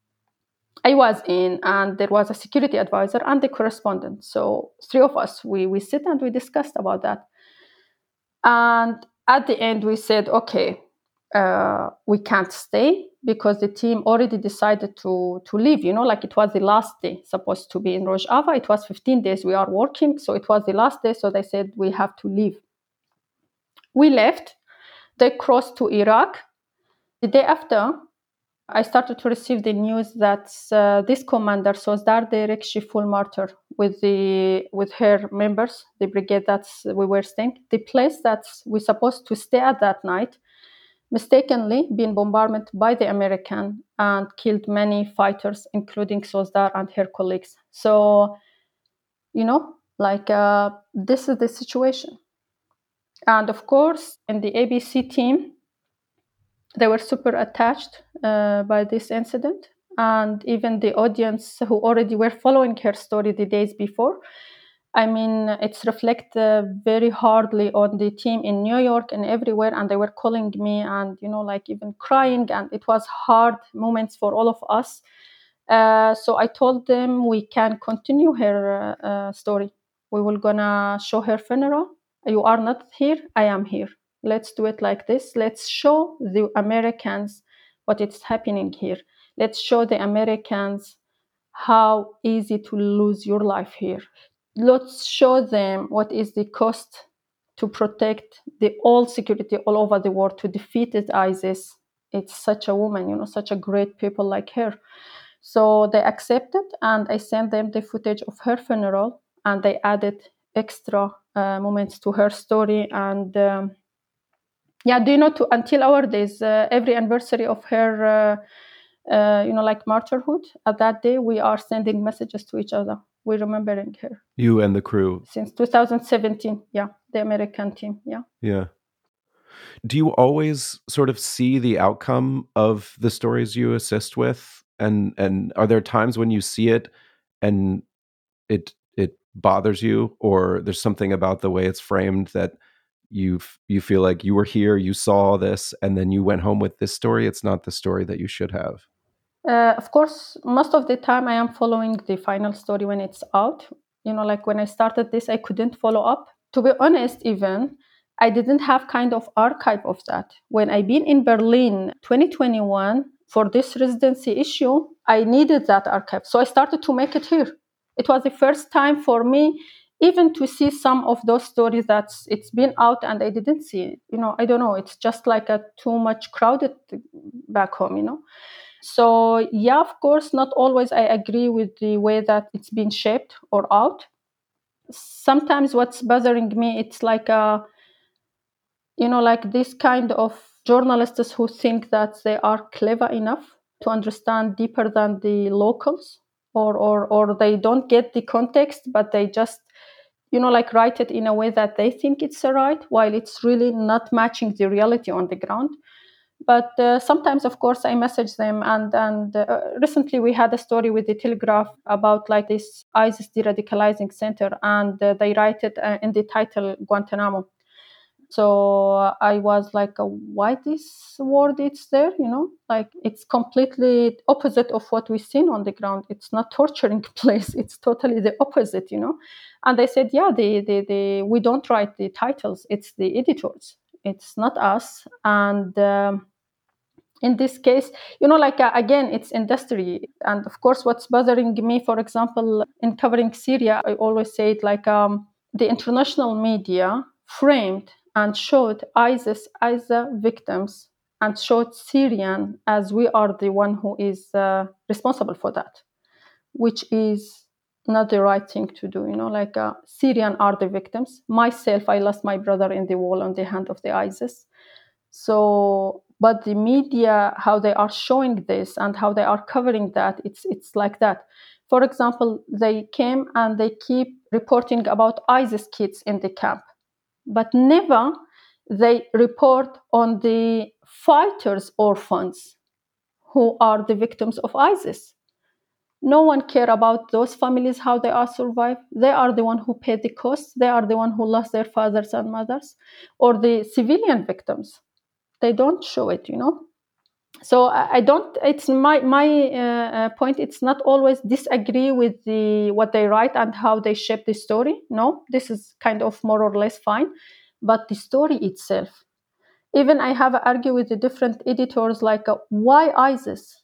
I was in, and there was a security advisor and the correspondent. So three of us, we, we sit and we discussed about that. And at the end, we said, okay, uh, we can't stay because the team already decided to, to leave. You know, like it was the last day supposed to be in Rojava. It was fifteen days we are working. So it was the last day. So they said, we have to leave. We left. They crossed to Iraq. The day after, I started to receive the news that uh, this commander, Sozdar Derek, she full martyr with the with her members, the brigade that we were staying. The place that we supposed to stay at that night, mistakenly been bombarded by the American and killed many fighters, including Sozdar and her colleagues. So, you know, like uh, this is the situation. And of course, in the A B C team, they were super attached uh, by this incident. And even the audience who already were following her story the days before, I mean, it's reflected uh, very hardly on the team in New York and everywhere. And they were calling me and, you know, like even crying. And it was hard moments for all of us. Uh, so I told them we can continue her uh, uh, story. We will gonna show her funeral. You are not here, I am here. Let's do it like this. Let's show the Americans what is happening here. Let's show the Americans how easy to lose your life here. Let's show them what is the cost to protect the all security all over the world, to defeat it, ISIS. It's such a woman, you know, such a great people like her. So they accepted, and I sent them the footage of her funeral, and they added extra uh, moments to her story. And um, yeah, do you know, to until our days, uh, every anniversary of her, uh, uh, you know, like martyrhood, at that day, we are sending messages to each other. We're remembering her. You and the crew. Since two thousand seventeen, yeah, the American team, yeah. Yeah. Do you always sort of see the outcome of the stories you assist with? And and are there times when you see it and it it bothers you, or there's something about the way it's framed that you you feel like you were here, you saw this, and then you went home with this story? It's not the story that you should have. Uh, of course, most of the time I am following the final story when it's out. You know, like when I started this, I couldn't follow up. To be honest, even I didn't have kind of archive of that. When I been in Berlin twenty twenty-one for this residency issue, I needed that archive. So I started to make it here. It was the first time for me even to see some of those stories that it's been out and I didn't see it. You know, I don't know. It's just like a too much crowded back home, you know. So yeah, of course, not always I agree with the way that it's been shaped or out. Sometimes what's bothering me, it's like a, you know, like this kind of journalists who think that they are clever enough to understand deeper than the locals, or or or they don't get the context, but they just, you know, like write it in a way that they think it's right, while it's really not matching the reality on the ground. But uh, sometimes, of course, I message them. And, and uh, recently we had a story with the Telegraph about like this ISIS de-radicalizing center, and uh, they write it uh, in the title Guantanamo. So uh, I was like, uh, why this word it's there, you know, like it's completely opposite of what we've seen on the ground. It's not torturing place. It's totally the opposite, you know. And they said, yeah, the, the, the, we don't write the titles. It's the editors. It's not us. And um, in this case, you know, like, uh, again, it's industry. And of course, what's bothering me, for example, in covering Syria, I always say it like um, the international media framed and showed ISIS as the victims and showed Syrian as we are the one who is uh, responsible for that, which is not the right thing to do. You know, like uh, Syrian are the victims. Myself, I lost my brother in the wall on the hand of the ISIS. So, but the media, how they are showing this and how they are covering that, it's it's like that. For example, they came and they keep reporting about ISIS kids in the camp, but never they report on the fighters' orphans who are the victims of ISIS. No one care about those families, how they are survived. They are the one who paid the costs. They are the one who lost their fathers and mothers, or the civilian victims. They don't show it, you know. So I don't. It's my my uh, point. It's not always disagree with the what they write and how they shape the story. No, this is kind of more or less fine, but the story itself. Even I have argued with the different editors, like uh, why ISIS,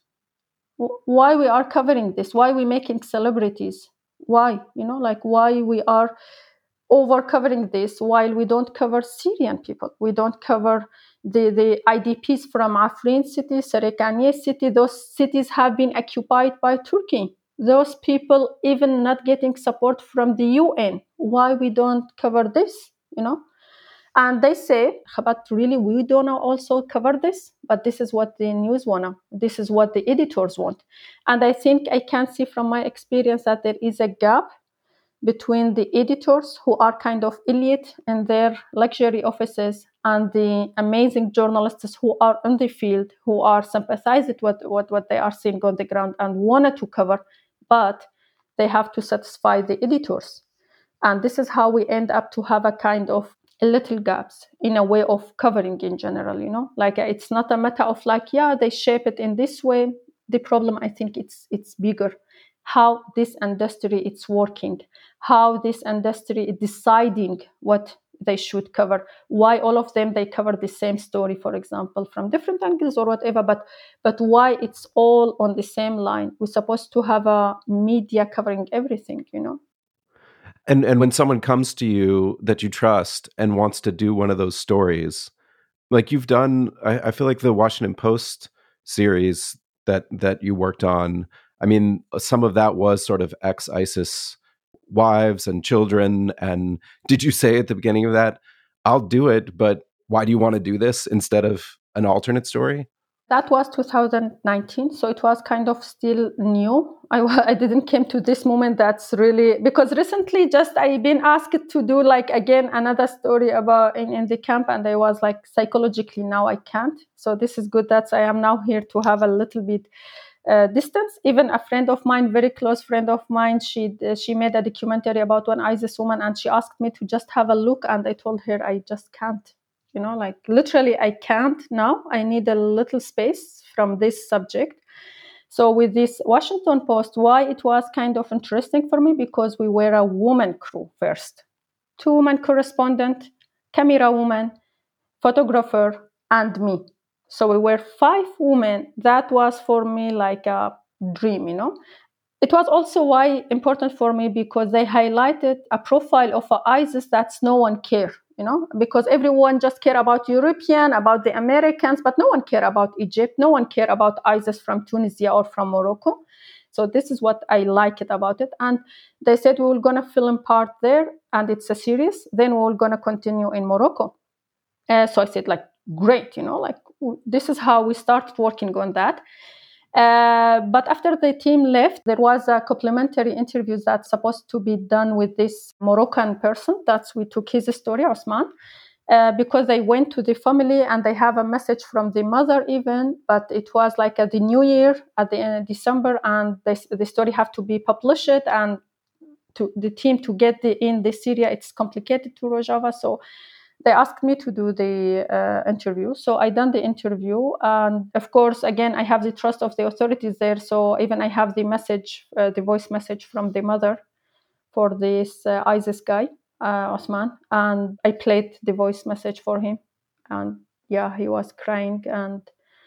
why we are covering this, why we making celebrities, why, you know, like why we are over covering this while we don't cover Syrian people, we don't cover the, the I D Ps from Afrin city, Sarekaniye city. Those cities have been occupied by Turkey. Those people even not getting support from the U N. Why we don't cover this, you know? And they say, but really, we don't also cover this, but this is what the news want. This is what the editors want. And I think I can see from my experience that there is a gap between the editors who are kind of elite in their luxury offices and the amazing journalists who are in the field, who are sympathizing with what, what they are seeing on the ground and wanted to cover, but they have to satisfy the editors. And this is how we end up to have a kind of little gaps in a way of covering in general, you know, like it's not a matter of like, yeah, they shape it in this way. The problem, I think it's it's bigger. How this industry it's working, how this industry is deciding what they should cover, why all of them, they cover the same story, for example, from different angles or whatever, but but why it's all on the same line. We're supposed to have a media covering everything, you know. And and when someone comes to you that you trust and wants to do one of those stories, like you've done, I, I feel like the Washington Post series that that you worked on, I mean, some of that was sort of ex-ISIS wives and children. And did you say at the beginning of that, I'll do it, but why do you want to do this instead of an alternate story? That was two thousand nineteen, so it was kind of still new. I, I didn't came to this moment that's really, because recently just I've been asked to do like, again, another story about in, in the camp, and I was like, psychologically now I can't. So this is good that I am now here to have a little bit uh, distance. Even a friend of mine, very close friend of mine, she uh, she made a documentary about one ISIS woman, and she asked me to just have a look, and I told her I just can't. You know, like literally, I can't now. I need a little space from this subject. So with this Washington Post, why it was kind of interesting for me, because we were a woman crew first. Two women correspondent, camera woman, photographer, and me. So we were five women. That was for me like a dream, you know. It was also why important for me because they highlighted a profile of a ISIS that's no one care, you know, because everyone just care about European, about the Americans, but no one care about Egypt. No one care about ISIS from Tunisia or from Morocco. So this is what I like it about it. And they said we were going to film part there and it's a series. Then we were going to continue in Morocco. Uh, so I said like, great, you know, like this is how we started working on that. Uh, but after the team left, there was a complimentary interview that's supposed to be done with this Moroccan person. That's we took his story, Osman, uh, because they went to the family and they have a message from the mother even. But it was like at the New Year, at the end of December, and they, the story have to be published. And to the team to get the, in the Syria, it's complicated to Rojava, so they asked me to do the uh, interview. So I done the interview. And of course, again, I have the trust of the authorities there. So even I have the message, uh, the voice message from the mother for this uh, ISIS guy, uh, Osman. And I played the voice message for him. And yeah, he was crying. And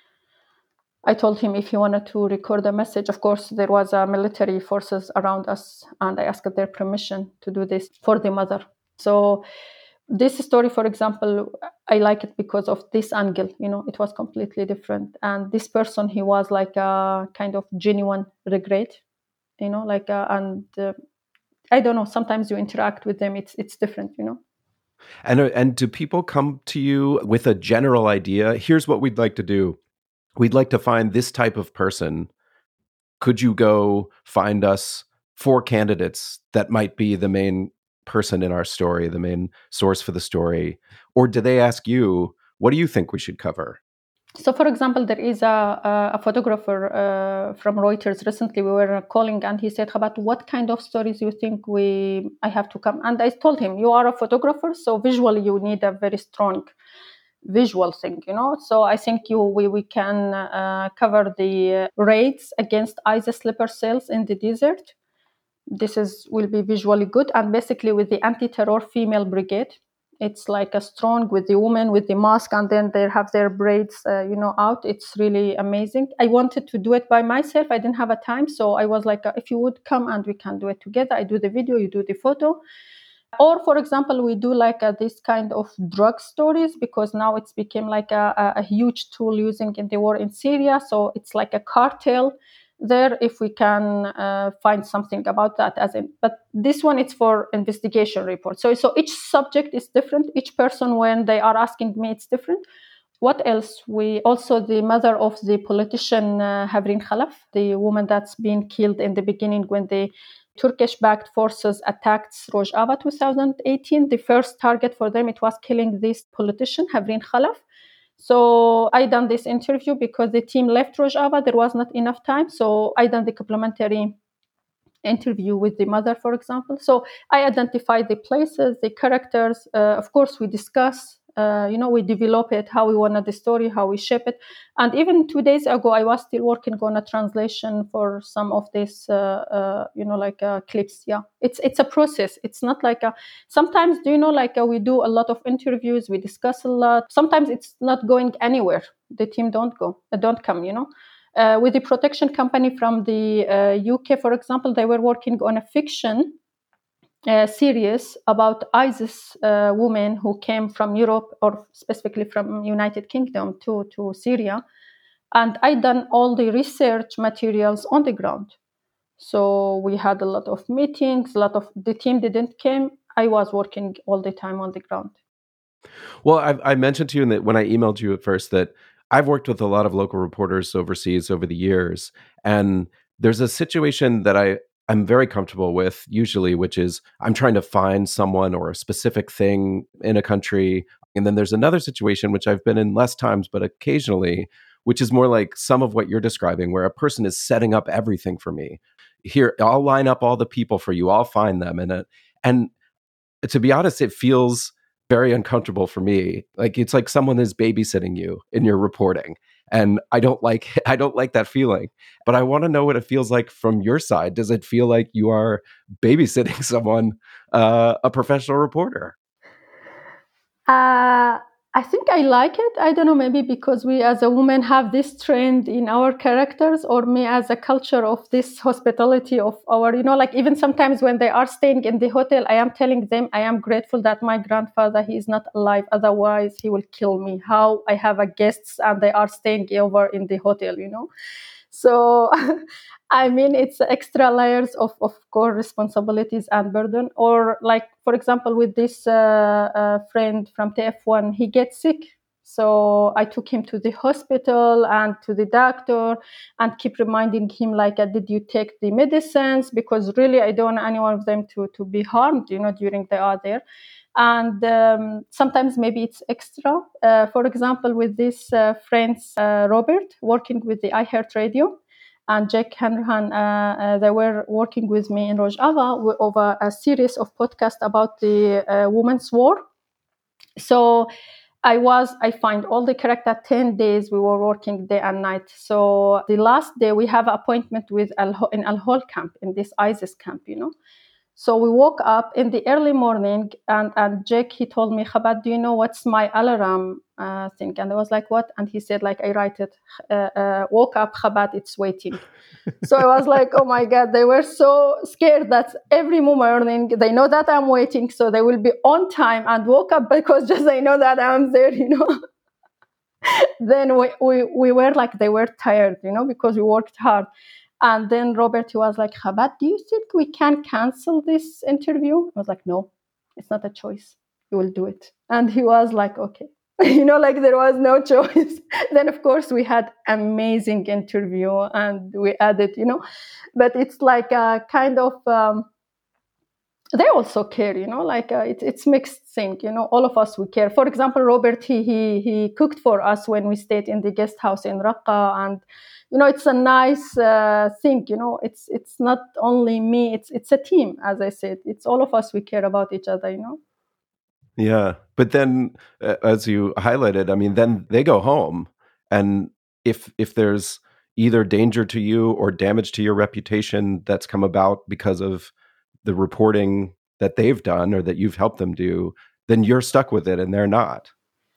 I told him if he wanted to record a message. Of course, there was uh, military forces around us. And I asked their permission to do this for the mother. So this story, for example, I like it because of this angle, you know, it was completely different. And this person, he was like a kind of genuine regret, you know, like, a, and uh, I don't know, sometimes you interact with them, it's it's different, you know. And, and do people come to you with a general idea? Here's what we'd like to do. We'd like to find this type of person. Could you go find us four candidates that might be the main person in our story, the main source for the story? Or do they ask you, what do you think we should cover? So, for example, there is a, a photographer uh, from Reuters. Recently, we were calling and he said, about what kind of stories you think we I have to come? And I told him, you are a photographer, so visually you need a very strong visual thing, you know. So I think you we, we can uh, cover the raids against ISIS sleeper cells in the desert. This is will be visually good. And basically with the anti-terror female brigade, it's like a strong with the woman with the mask, and then they have their braids, uh, you know, out. It's really amazing. I wanted to do it by myself. I didn't have a time. So I was like, uh, if you would come and we can do it together. I do the video, you do the photo. Or, for example, we do like uh, this kind of drug stories, because now it's become like a, a huge tool using in the war in Syria. So it's like a cartel there, if we can uh, find something about that. As in, but this one, it's for investigation report. So, so each subject is different. Each person, when they are asking me, it's different. What else? We also, the mother of the politician uh, Havrin Khalaf, the woman that's been killed in the beginning when the Turkish-backed forces attacked Rojava two thousand eighteen. The first target for them, it was killing this politician, Havrin Khalaf. So I done this interview because the team left Rojava. There was not enough time. So I done the complementary interview with the mother, for example. So I identify the places, the characters. Uh, of course, we discuss, uh, you know, we develop it, how we want the story, how we shape it. And even two days ago, I was still working on a translation for some of these, uh, uh, you know, like uh, clips. Yeah, it's it's a process. It's not like a, sometimes, do you know, like uh, we do a lot of interviews, we discuss a lot. Sometimes it's not going anywhere. The team don't go, uh, don't come, you know. Uh, with the protection company from the uh, U K, for example, they were working on a fiction uh, series about ISIS uh, women who came from Europe, or specifically from United Kingdom, to, to Syria. And I done all the research materials on the ground. So we had a lot of meetings, a lot of, the team didn't come. I was working all the time on the ground. Well, I, I mentioned to you that when I emailed you at first that I've worked with a lot of local reporters overseas over the years, and there's a situation that I, I'm very comfortable with usually, which is I'm trying to find someone or a specific thing in a country. And then there's another situation, which I've been in less times, but occasionally, which is more like some of what you're describing, where a person is setting up everything for me. Here, I'll line up all the people for you. I'll find them. And, uh, and to be honest, it feels very uncomfortable for me. Like it's like someone is babysitting you in your reporting. And I don't like I don't like that feeling. But I want to know what it feels like from your side. Does it feel like you are babysitting someone, uh, a professional reporter? Uh, I think I like it. I don't know, maybe because we as a woman have this trend in our characters, or me as a culture of this hospitality of our, you know, like even sometimes when they are staying in the hotel, I am telling them I am grateful that my grandfather, he is not alive. Otherwise, he will kill me. How I have a guests and they are staying over in the hotel, you know. So, I mean, it's extra layers of, of core responsibilities and burden. Or like, for example, with this uh, uh, friend from T F one, he gets sick. So I took him to the hospital and to the doctor and keep reminding him, like, uh, did you take the medicines? Because really, I don't want any one of them to, to be harmed, you know, during they are there. And um, sometimes maybe it's extra. Uh, for example, with this uh, friends, uh, Robert, working with the iHeartRadio, and Jack Hanrahan, uh, uh, they were working with me in Rojava over a series of podcasts about the uh, women's war. So I was, I find all the correct at ten days we were working day and night. So the last day we have an appointment with Al in Al-Hol camp, in this ISIS camp, you know. So we woke up in the early morning, and, and Jake, he told me, Chabad, do you know what's my alarm uh, thing? And I was like, what? And he said, like, I write it. Uh, uh, woke up, Chabad, it's waiting. So I was like, oh my God, they were so scared that every morning they know that I'm waiting. So they will be on time, and woke up because just they know that I'm there, you know. Then we, we, we were like, they were tired, you know, because we worked hard. And then Robert, he was like, Chabad, do you think we can cancel this interview? I was like, no, it's not a choice. We will do it. And he was like, okay. You know, like there was no choice. Then, of course, we had amazing interview and we added, you know. But it's like a kind of, um, they also care, you know, like uh, it, it's mixed thing, you know, all of us, we care. For example, Robert, he, he, he cooked for us when we stayed in the guest house in Raqqa, and you know, it's a nice uh, thing, you know, it's it's not only me, it's it's a team, as I said. It's all of us, we care about each other, you know. Yeah. But then, uh, as you highlighted, I mean, then they go home. And if if there's either danger to you or damage to your reputation that's come about because of the reporting that they've done or that you've helped them do, then you're stuck with it and they're not.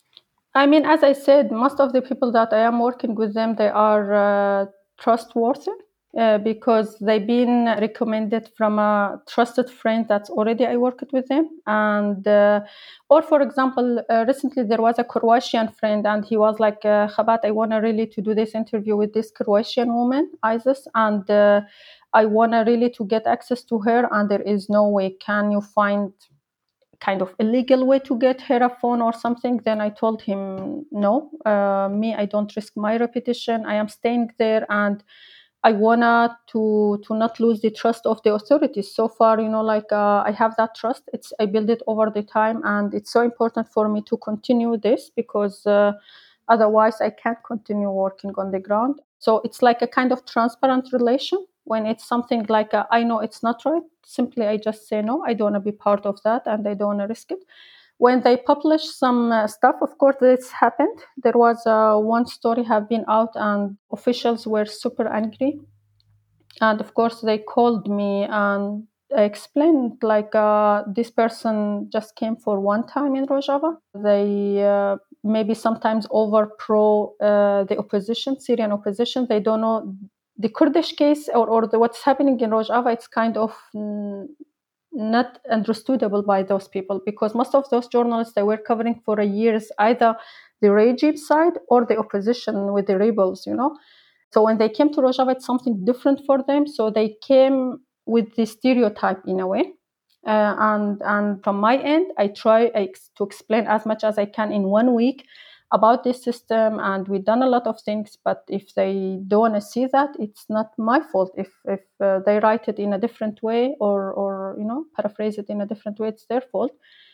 I mean, as I said, most of the people that I am working with them, they are uh, trustworthy uh, because they've been recommended from a trusted friend that's already I worked with them. And uh, or for example, uh, recently there was a Croatian friend, and he was like, uh, Chabad, I want to really to do this interview with this Croatian woman, Isis, and uh, I want to really to get access to her, and there is no way. Can you find kind of illegal way to get her a phone or something? Then I told him, no, uh, me, I don't risk my reputation. I am staying there, and I wanna to to not lose the trust of the authorities. So far, you know, like uh, I have that trust. It's I build it over the time, and it's so important for me to continue this because uh, otherwise I can't continue working on the ground. So it's like a kind of transparent relation. When it's something like a, I know it's not right, simply I just say no, I don't want to be part of that, and I don't want to risk it. When they publish some uh, stuff, of course, this happened. There was uh, one story have been out, and officials were super angry. And of course, they called me and I explained, like, uh, this person just came for one time in Rojava. They uh, maybe sometimes over pro uh, the opposition, Syrian opposition. They don't know the Kurdish case or, or the, what's happening in Rojava. It's kind of mm, not understandable by those people, because most of those journalists, they were covering for a years either the regime side or the opposition with the rebels, you know. So when they came to Rojava, it's something different for them. So they came with the stereotype in a way. Uh, and and from my end, I try ex- to explain as much as I can in one week about this system, and we've done a lot of things. But if they don't want to see that, it's not my fault. If if uh, they write it in a different way, or or you know, paraphrase it in a different way, it's their fault.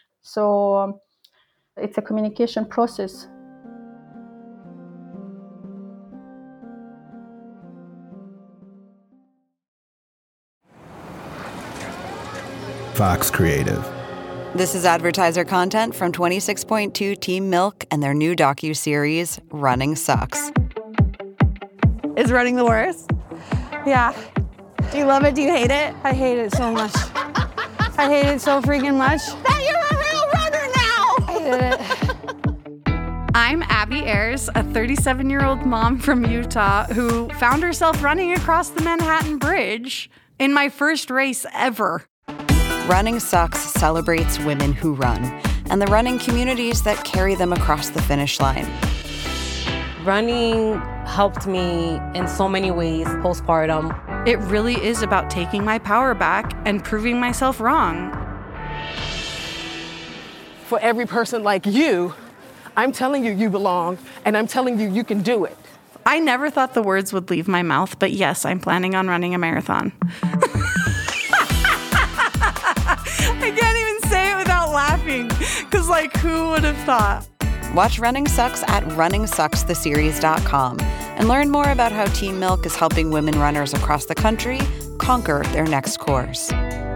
So um, it's a communication process. Vox Creative. This is advertiser content from twenty-six point two Team Milk and their new docu-series, Running Sucks. Is running the worst? Yeah. Do you love it? Do you hate it? I hate it so much. I hate it so freaking much. That you're a real runner now! I I'm Abby Ayers, a thirty-seven-year-old mom from Utah who found herself running across the Manhattan Bridge in my first race ever. Running Sucks celebrates women who run and the running communities that carry them across the finish line. Running helped me in so many ways postpartum. It really is about taking my power back and proving myself wrong. For every person like you, I'm telling you you belong, and I'm telling you you can do it. I never thought the words would leave my mouth, but yes, I'm planning on running a marathon. I can't even say it without laughing, because, like, who would have thought? Watch Running Sucks at running sucks the series dot com and learn more about how Team Milk is helping women runners across the country conquer their next course.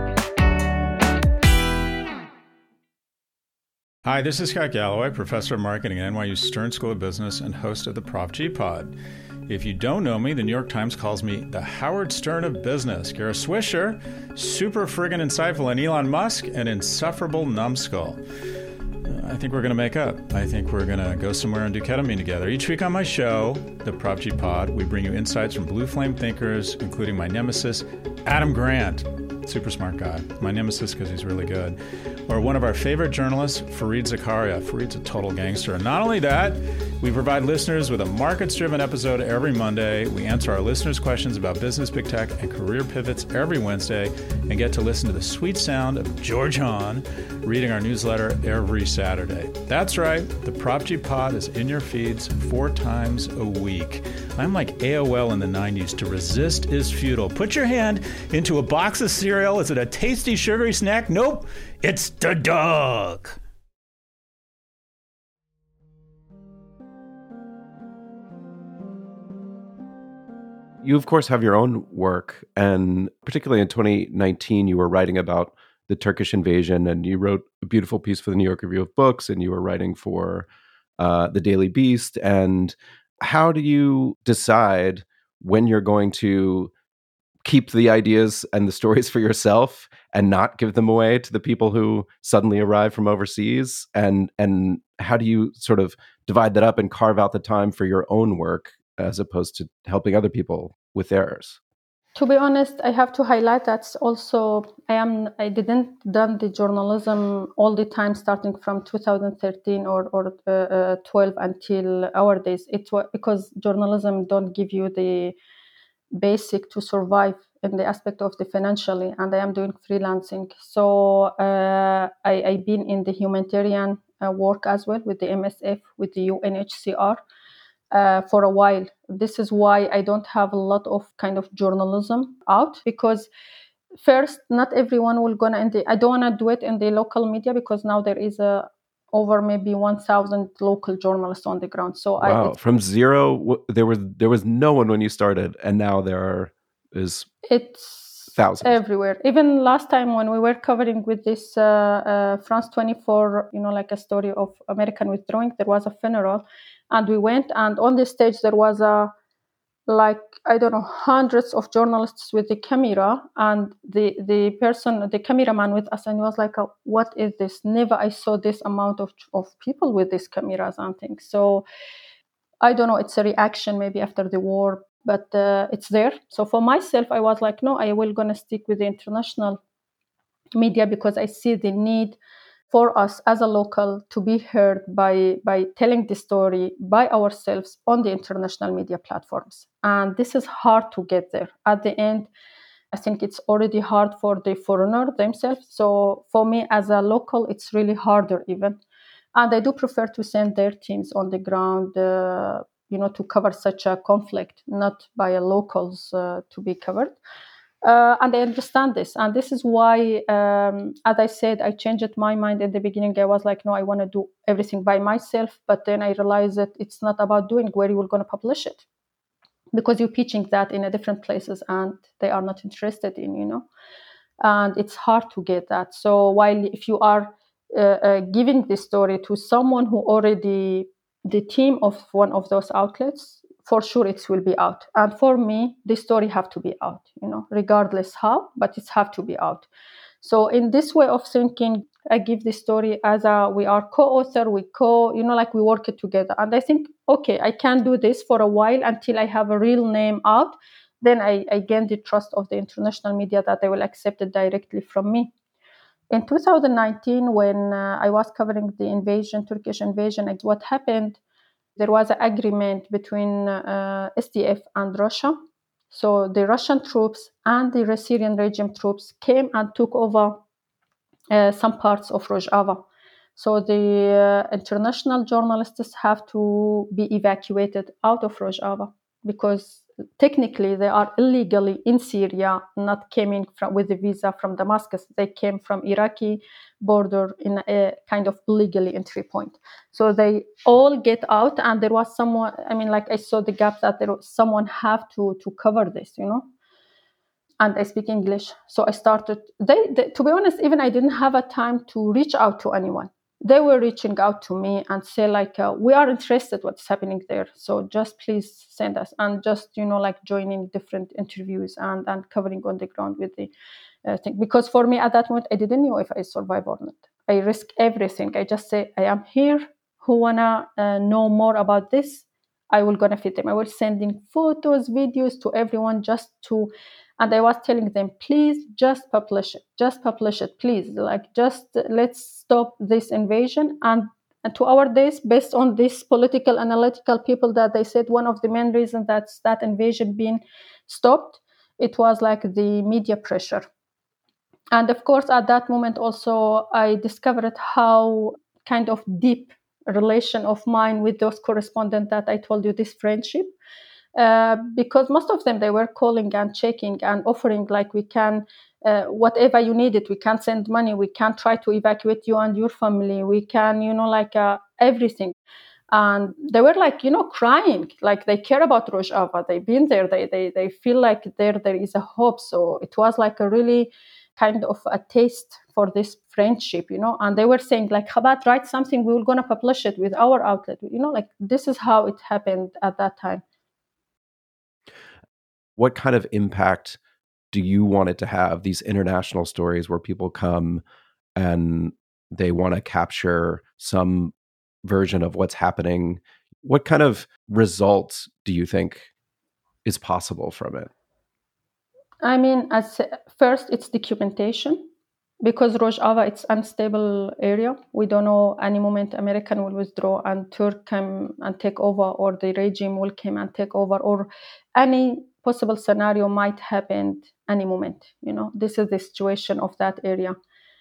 Hi, this is Scott Galloway, professor of marketing at N Y U Stern School of Business and host of the Prof G Pod. If you don't know me, the New York Times calls me the Howard Stern of business. Kara Swisher, super friggin' insightful, and Elon Musk, an insufferable numbskull. I think we're going to make up. I think we're going to go somewhere and do ketamine together. Each week on my show, the Prof G Pod, we bring you insights from blue flame thinkers, including my nemesis, Adam Grant. Super smart guy. My nemesis because he's really good. Or one of our favorite journalists, Fareed Zakaria. Fareed's a total gangster. And not only that, we provide listeners with a markets-driven episode every Monday. We answer our listeners' questions about business, big tech, and career pivots every Wednesday, and get to listen to the sweet sound of George Hahn reading our newsletter every Saturday. That's right. The Prop G Pod is in your feeds four times a week. I'm like A O L in the nineties. To resist is futile. Put your hand into a box of cereal. Is it a tasty, sugary snack? Nope. It's the dog. You, of course, have your own work. And particularly in twenty nineteen, you were writing about the Turkish invasion, and you wrote a beautiful piece for the New York Review of Books, and you were writing for uh, the Daily Beast. And how do you decide when you're going to keep the ideas and the stories for yourself and not give them away to the people who suddenly arrive from overseas? And and how do you sort of divide that up and carve out the time for your own work as opposed to helping other people with theirs? To be honest, I have to highlight that also I am I didn't done the journalism all the time starting from two thousand thirteen or or uh, uh, twelve until our days. It was because journalism don't give you the basic to survive in the aspect of the financially, and I am doing freelancing. So uh, I I've been in the humanitarian uh, work as well with the M S F, with the U N H C R. Uh, for a while. This is why I don't have a lot of kind of journalism out, because first, not everyone will gonna, in the, I don't want to do it in the local media, because now there is a over maybe one thousand local journalists on the ground. So wow, I, from zero, there was there was no one when you started, and now there are, is it's thousands everywhere. Even last time when we were covering with this uh, uh, France twenty-four, you know, like a story of American withdrawing, there was a funeral. And we went, and on the stage there was a, like, I don't know, hundreds of journalists with the camera, and the the person, the cameraman with us, and he was like, what is this? Never I saw this amount of, of people with these cameras and things. So I don't know, it's a reaction maybe after the war, but uh, it's there. So for myself, I was like, no, I will gonna stick with the international media, because I see the need for us as a local to be heard by by telling the story by ourselves on the international media platforms. And this is hard to get there. At the end, I think it's already hard for the foreigner themselves. So for me as a local, it's really harder even. And I do prefer to send their teams on the ground, uh, you know, to cover such a conflict, not by a locals uh, to be covered. Uh, and I understand this. And this is why, um, as I said, I changed my mind in the beginning. I was like, no, I want to do everything by myself. But then I realized that it's not about doing where you are going to publish it, because you're pitching that in a different places and they are not interested in, you know, and it's hard to get that. So while if you are uh, uh, giving this story to someone who already, the team of one of those outlets, for sure it will be out. And for me, the story have to be out, you know, regardless how, but it's have to be out. So in this way of thinking, I give the story as a, we are co-author, we co, you know, like we work it together. And I think, okay, I can do this for a while until I have a real name out. Then I, I gain the trust of the international media that they will accept it directly from me. In two thousand nineteen, when uh, I was covering the invasion, Turkish invasion, what happened, there was an agreement between uh, S D F and Russia. So the Russian troops and the Syrian regime troops came and took over uh, some parts of Rojava. So the uh, international journalists have to be evacuated out of Rojava because technically they are illegally in Syria, not coming from with a visa from Damascus. They came from Iraqi border in a kind of illegally entry point. So they all get out, and there was someone, I mean, like I saw the gap that there was someone have to to cover this, you know. And I speak English. So I started, they, they to be honest, even I didn't have a time to reach out to anyone. They were reaching out to me and say like, uh, we are interested what's happening there. So just please send us, and just, you know, like joining different interviews and, and covering on the ground with the uh, thing. Because for me at that moment, I didn't know if I survive or not. I risk everything. I just say, I am here. Who wanna uh, know more about this? I will gonna fit them. I was sending photos, videos to everyone just to, and I was telling them, please just publish it, just publish it, please. Like, just let's stop this invasion. And, and to our days, based on this political analytical people that they said one of the main reasons that's that invasion being stopped, it was like the media pressure. And of course, at that moment also, I discovered how kind of deep relation of mine with those correspondents that I told you, this friendship. Uh, because most of them, they were calling and checking and offering like, we can, uh, whatever you needed, we can send money, we can try to evacuate you and your family, we can, you know, like uh, everything. And they were like, you know, crying, like they care about Rojava, they've been there, they, they, they feel like there, there is a hope. So it was like a really kind of a taste for this friendship, you know, and they were saying like, Chabad, write something, we were going to publish it with our outlet, you know, like this is how it happened at that time. What kind of impact do you want it to have, these international stories where people come and they want to capture some version of what's happening? What kind of results do you think is possible from it? I mean, as first, it's documentation, because Rojava, it's unstable area. We don't know any moment American will withdraw and Turk come and take over, or the regime will come and take over, or any possible scenario might happen any moment. You know, this is the situation of that area.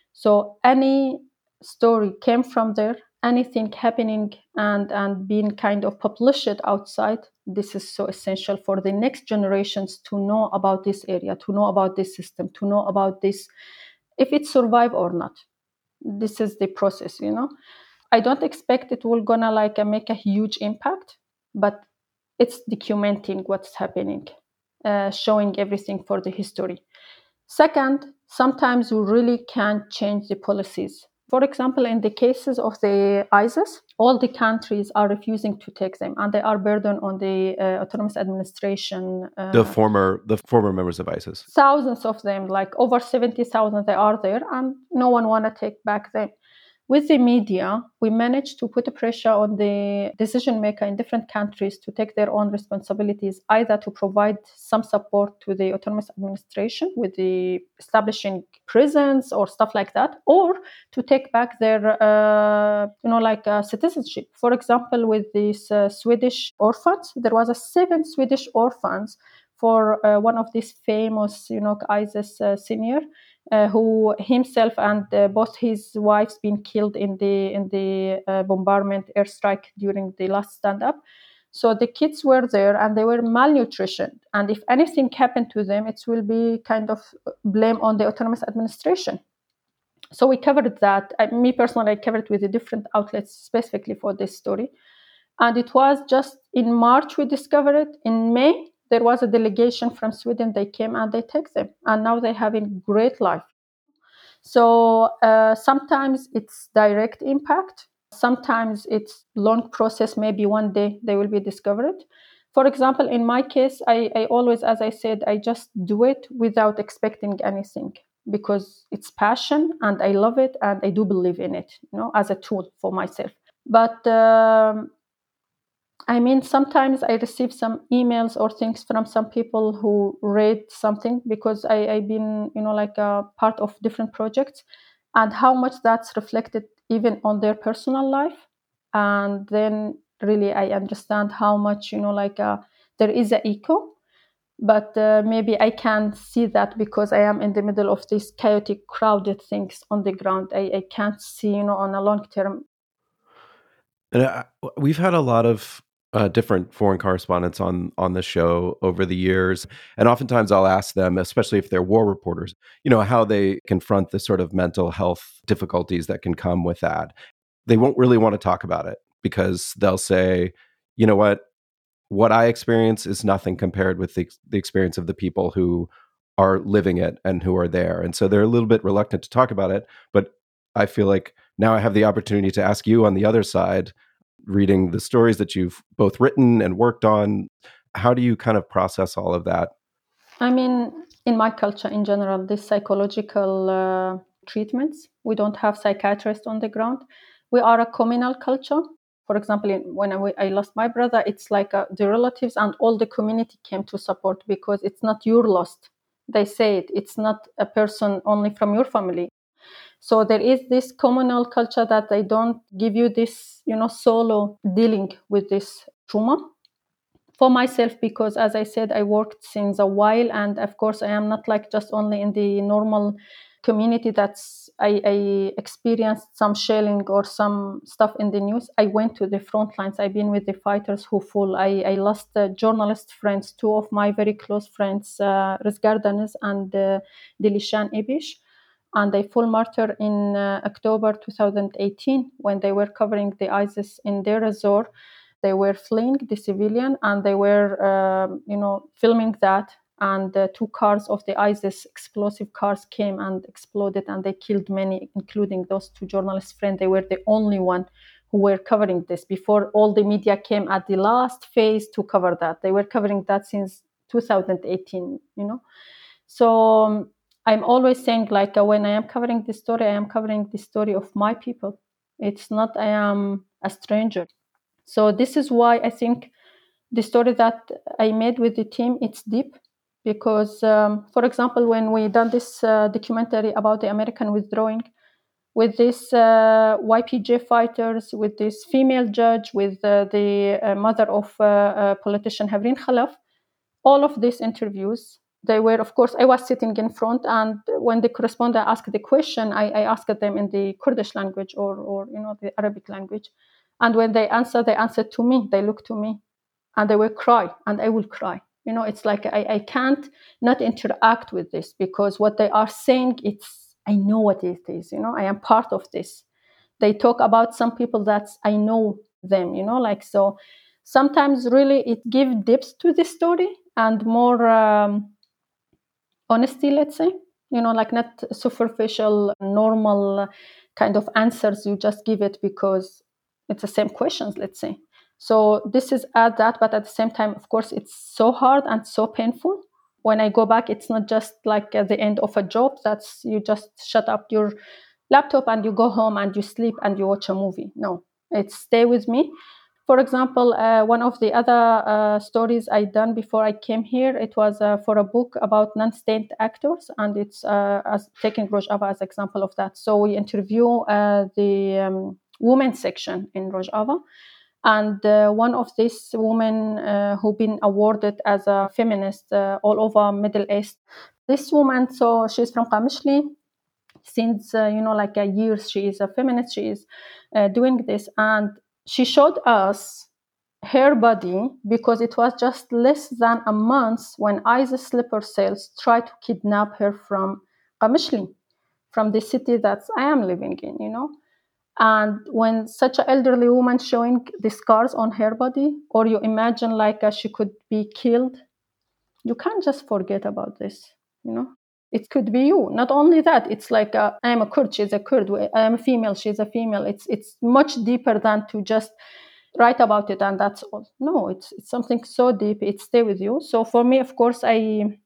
So any story came from there, anything happening and, and being kind of published outside, this is so essential for the next generations to know about this area, to know about this system, to know about this, if it survive or not. This is the process, you know. I don't expect it will gonna like make a huge impact, but it's documenting what's happening, uh, showing everything for the history. Second, sometimes you really can't change the policies. For example, in the cases of the ISIS, all the countries are refusing to take them, and they are burdened on the uh, autonomous administration. Uh, the former, the former members of ISIS. Thousands of them, like over seventy thousand, they are there, and no one want to take back them. With the media, we managed to put a pressure on the decision maker in different countries to take their own responsibilities, either to provide some support to the autonomous administration with the establishing prisons or stuff like that, or to take back their, uh, you know, like uh, citizenship. For example, with these uh, Swedish orphans, there was a seven Swedish orphans for uh, one of these famous, you know, ISIS uh, senior. Uh, who himself and uh, both his wives been killed in the in the uh, bombardment airstrike during the last stand-up. So the kids were there and they were malnutrition. And if anything happened to them, it will be kind of blame on the autonomous administration. So we covered that. I, me personally, I covered with the different outlets specifically for this story. And it was just in March we discovered it. In May, there was a delegation from Sweden. They came and they took them. And now they're having great life. So uh, sometimes it's direct impact. Sometimes it's long process. Maybe one day they will be discovered. For example, in my case, I, I always, as I said, I just do it without expecting anything. because it's passion and I love it and I do believe in it, you know, as a tool for myself. But um, I mean, sometimes I receive some emails or things from some people who read something because I, I've been, you know, like a part of different projects, and how much that's reflected even on their personal life. And then really I understand how much, you know, like uh, there is an echo, but uh, maybe I can't see that because I am in the middle of these chaotic, crowded things on the ground. I, I can't see, you know, on a long term. And uh, we've had a lot of uh, different foreign correspondents on on the show over the years, and oftentimes I'll ask them, especially if they're war reporters, you know, how they confront the sort of mental health difficulties that can come with that. They won't really want to talk about it because they'll say, you know what, what I experience is nothing compared with the, the experience of the people who are living it and who are there. And so they're a little bit reluctant to talk about it. But I feel like now I have the opportunity to ask you on the other side, reading the stories that you've both written and worked on. How do you kind of process all of that? I mean, in my culture in general, these psychological uh, treatments, we don't have psychiatrists on the ground. We are a communal culture. For example, when I, I lost my brother, it's like uh, the relatives and all the community came to support because it's not your loss. They say it. It's not a person only from your family. So there is this communal culture that they don't give you this, you know, solo dealing with this trauma. For myself, because as I said, I worked since a while, and of course I am not like just only in the normal community that's I, I experienced some shelling or some stuff in the news. I went to the front lines. I've been with the fighters who fall. I, I lost uh, journalist friends, two of my very close friends, uh, Rizgar Danes and uh, Dilishan Ibish. And they full martyr in uh, October twenty eighteen when they were covering the ISIS in their resort. They were fleeing the civilian and they were, uh, you know, filming that. And uh, two cars of the ISIS explosive cars came and exploded and they killed many, including those two journalists' friends. They were the only one who were covering this before all the media came at the last phase to cover that. They were covering that since two thousand eighteen, you know. So um, I'm always saying, like, uh, when I am covering this story, I am covering the story of my people. It's not I am a stranger. So this is why I think the story that I made with the team, it's deep. Because, um, for example, when we done this uh, documentary about the American withdrawing, with these uh, Y P G fighters, with this female judge, with uh, the uh, mother of uh, uh, politician Havrin Khalaf, all of these interviews, they were, of course, I was sitting in front, and when the correspondent asked the question, I, I asked them in the Kurdish language or, or, you know, the Arabic language. And when they answered, they answered to me, they looked to me, and they will cry, and I will cry. You know, it's like I, I can't not interact with this because what they are saying, it's, I know what it is, you know, I am part of this. They talk about some people that I know them, you know, like, so sometimes really it gives depth to the story and more um, honesty, let's say, you know, like not superficial, normal kind of answers. You just give it because it's the same questions, let's say. So this is at that, but at the same time, of course, it's so hard and so painful. When I go back, it's not just like at the end of a job. That's you just shut up your laptop and you go home and you sleep and you watch a movie. No, it's stay with me. For example, uh, one of the other uh, stories I done before I came here, it was uh, for a book about non-state actors, and it's uh, as taking Rojava as example of that. So we interview uh, the um, women's section in Rojava. And uh, one of these women uh, who been awarded as a feminist uh, all over Middle East. This woman, so she's from Qamishli. Since, uh, you know, like a year, she is a feminist. She is uh, doing this. And she showed us her body because it was just less than a month when ISIS sleeper cells tried to kidnap her from Qamishli, from the city that I am living in, you know. And when such an elderly woman showing the scars on her body, or you imagine like uh, she could be killed, you can't just forget about this, you know. It could be you. Not only that, it's like uh, I am a Kurd, she's a Kurd. I am a female, she's a female. It's it's much deeper than to just write about it and that's all. No, it's it's something so deep. It stays with you. So for me, of course, I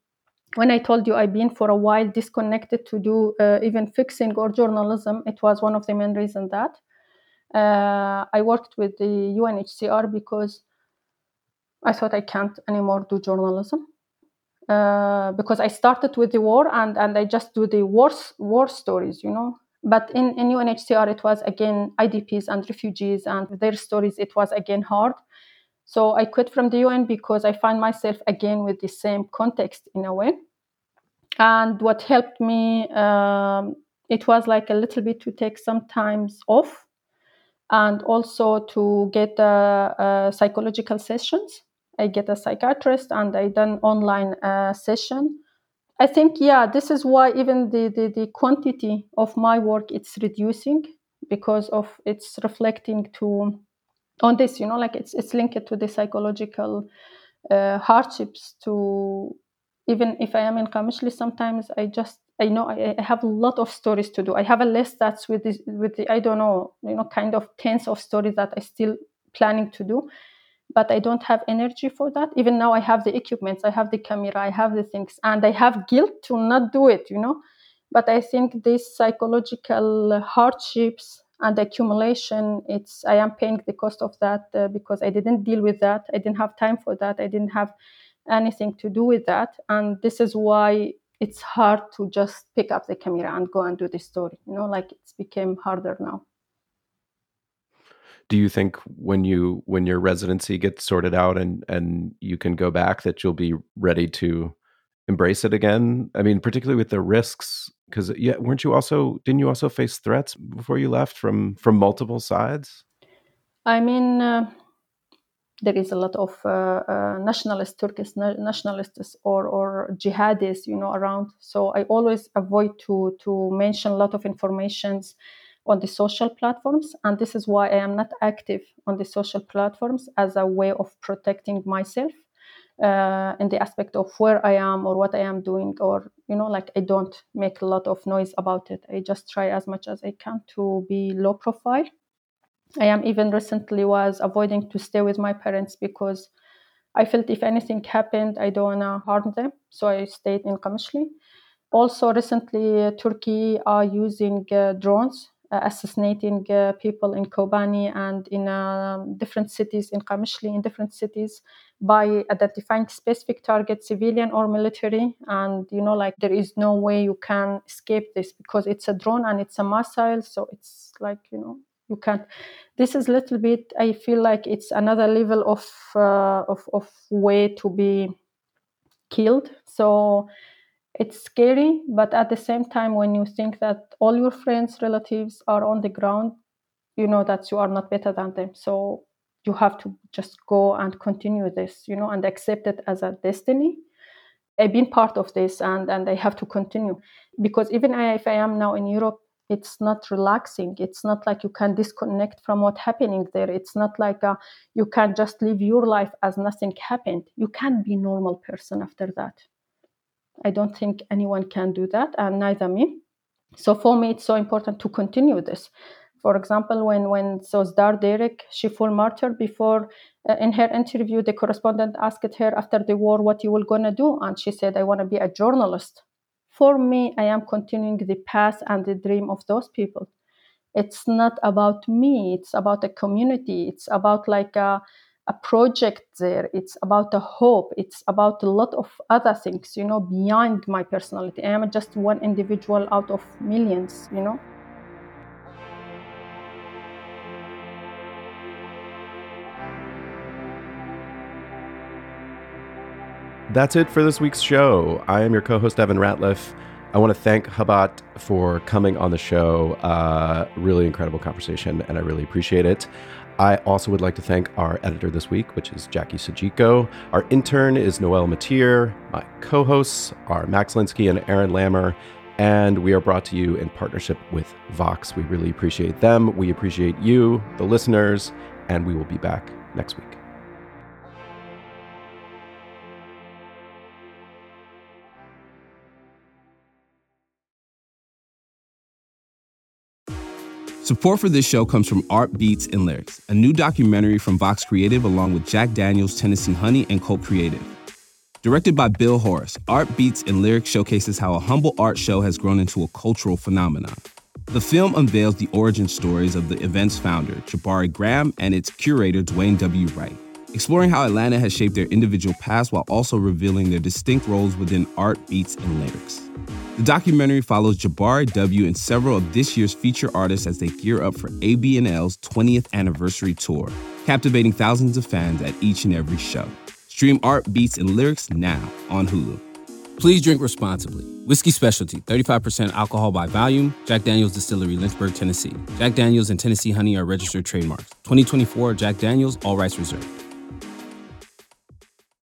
when I told you I've been for a while disconnected to do uh, even fixing or journalism, it was one of the main reasons that uh, I worked with the U N H C R because I thought I can't anymore do journalism. Uh, because I started with the war and, and I just do the war, war stories, you know. But in, in U N H C R, it was again I D Ps and refugees and their stories, it was again hard. So I quit from the U N because I find myself again with the same context in a way. And what helped me, um, it was like a little bit to take some times off and also to get uh, uh, psychological sessions. I get a psychiatrist and I done online uh, session. I think, yeah, this is why even the, the, the quantity of my work, it's reducing because of it's reflecting to on this, you know, like it's it's linked to the psychological uh, hardships. To even if I am in Qamishli, sometimes I just I know I, I have a lot of stories to do. I have a list that's with this with the I don't know, you know, kind of tens of stories that I still planning to do. But I don't have energy for that. Even now I have the equipment, I have the camera, I have the things, and I have guilt to not do it, you know. But I think these psychological hardships and accumulation, it's I am paying the cost of that uh, because I didn't deal with that. I didn't have time for that. I didn't have anything to do with that. And this is why it's hard to just pick up the camera and go and do the story, you know, like it's became harder now. Do you think when you when your residency gets sorted out and and you can go back that you'll be ready to embrace it again? I mean, particularly with the risks, because yeah, weren't you also didn't you also face threats before you left from from multiple sides? I mean, uh, there is a lot of uh, uh, nationalist Turkish na- nationalists or or jihadis, you know, around. So I always avoid to to mention a lot of informations on the social platforms, and this is why I am not active on the social platforms as a way of protecting myself uh, in the aspect of where I am or what I am doing, or you know, like I don't make a lot of noise about it. I just try as much as I can to be low profile. I am even recently was avoiding to stay with my parents because I felt if anything happened, I don't want to harm them, so I stayed in Qamishli. Also recently, uh, Turkey are using uh, drones Uh, assassinating uh, people in Kobani and in uh, different cities, in Qamishli, in different cities, by identifying specific targets, civilian or military. And, you know, like there is no way you can escape this because it's a drone and it's a missile. So it's like, you know, you can't. This is a little bit, I feel like it's another level of, uh, of, of way to be killed. So it's scary, but at the same time, when you think that all your friends, relatives are on the ground, you know that you are not better than them. So you have to just go and continue this, you know, and accept it as a destiny. I've been part of this and, and I have to continue. Because even if I am now in Europe, it's not relaxing. It's not like you can disconnect from what's happening there. It's not like a, you can just live your life as nothing happened. You can't be a normal person after that. I don't think anyone can do that, and neither me. So for me, it's so important to continue this. For example, when when Sozdar Derek, she full martyr, before uh, in her interview, the correspondent asked her after the war, what you were going to do? And she said, I want to be a journalist. For me, I am continuing the path and the dream of those people. It's not about me. It's about a community. It's about like a a project there. It's about a hope. It's about a lot of other things, you know, beyond my personality. I am just one individual out of millions, you know. That's it for this week's show. I am your co-host, Evan Ratliff. I want to thank Habat for coming on the show. Uh, really incredible conversation, and I really appreciate it. I also would like to thank our editor this week, which is Jackie Sajiko. Our intern is Noelle Matier. My co-hosts are Max Linsky and Aaron Lammer. And we are brought to you in partnership with Vox. We really appreciate them. We appreciate you, the listeners, and we will be back next week. Support for this show comes from Art Beats and Lyrics, a new documentary from Vox Creative along with Jack Daniels, Tennessee Honey, and Colt Creative. Directed by Bill Horace, Art Beats and Lyrics showcases how a humble art show has grown into a cultural phenomenon. The film unveils the origin stories of the event's founder, Jabari Graham, and its curator, Dwayne W. Wright, exploring how Atlanta has shaped their individual past while also revealing their distinct roles within art, beats, and lyrics. The documentary follows Jabari W. and several of this year's feature artists as they gear up for A B N L's twentieth anniversary tour, captivating thousands of fans at each and every show. Stream Art, Beats, and Lyrics now on Hulu. Please drink responsibly. Whiskey Specialty, thirty-five percent alcohol by volume. Jack Daniel's Distillery, Lynchburg, Tennessee. Jack Daniel's and Tennessee Honey are registered trademarks. twenty twenty-four Jack Daniel's, all rights reserved.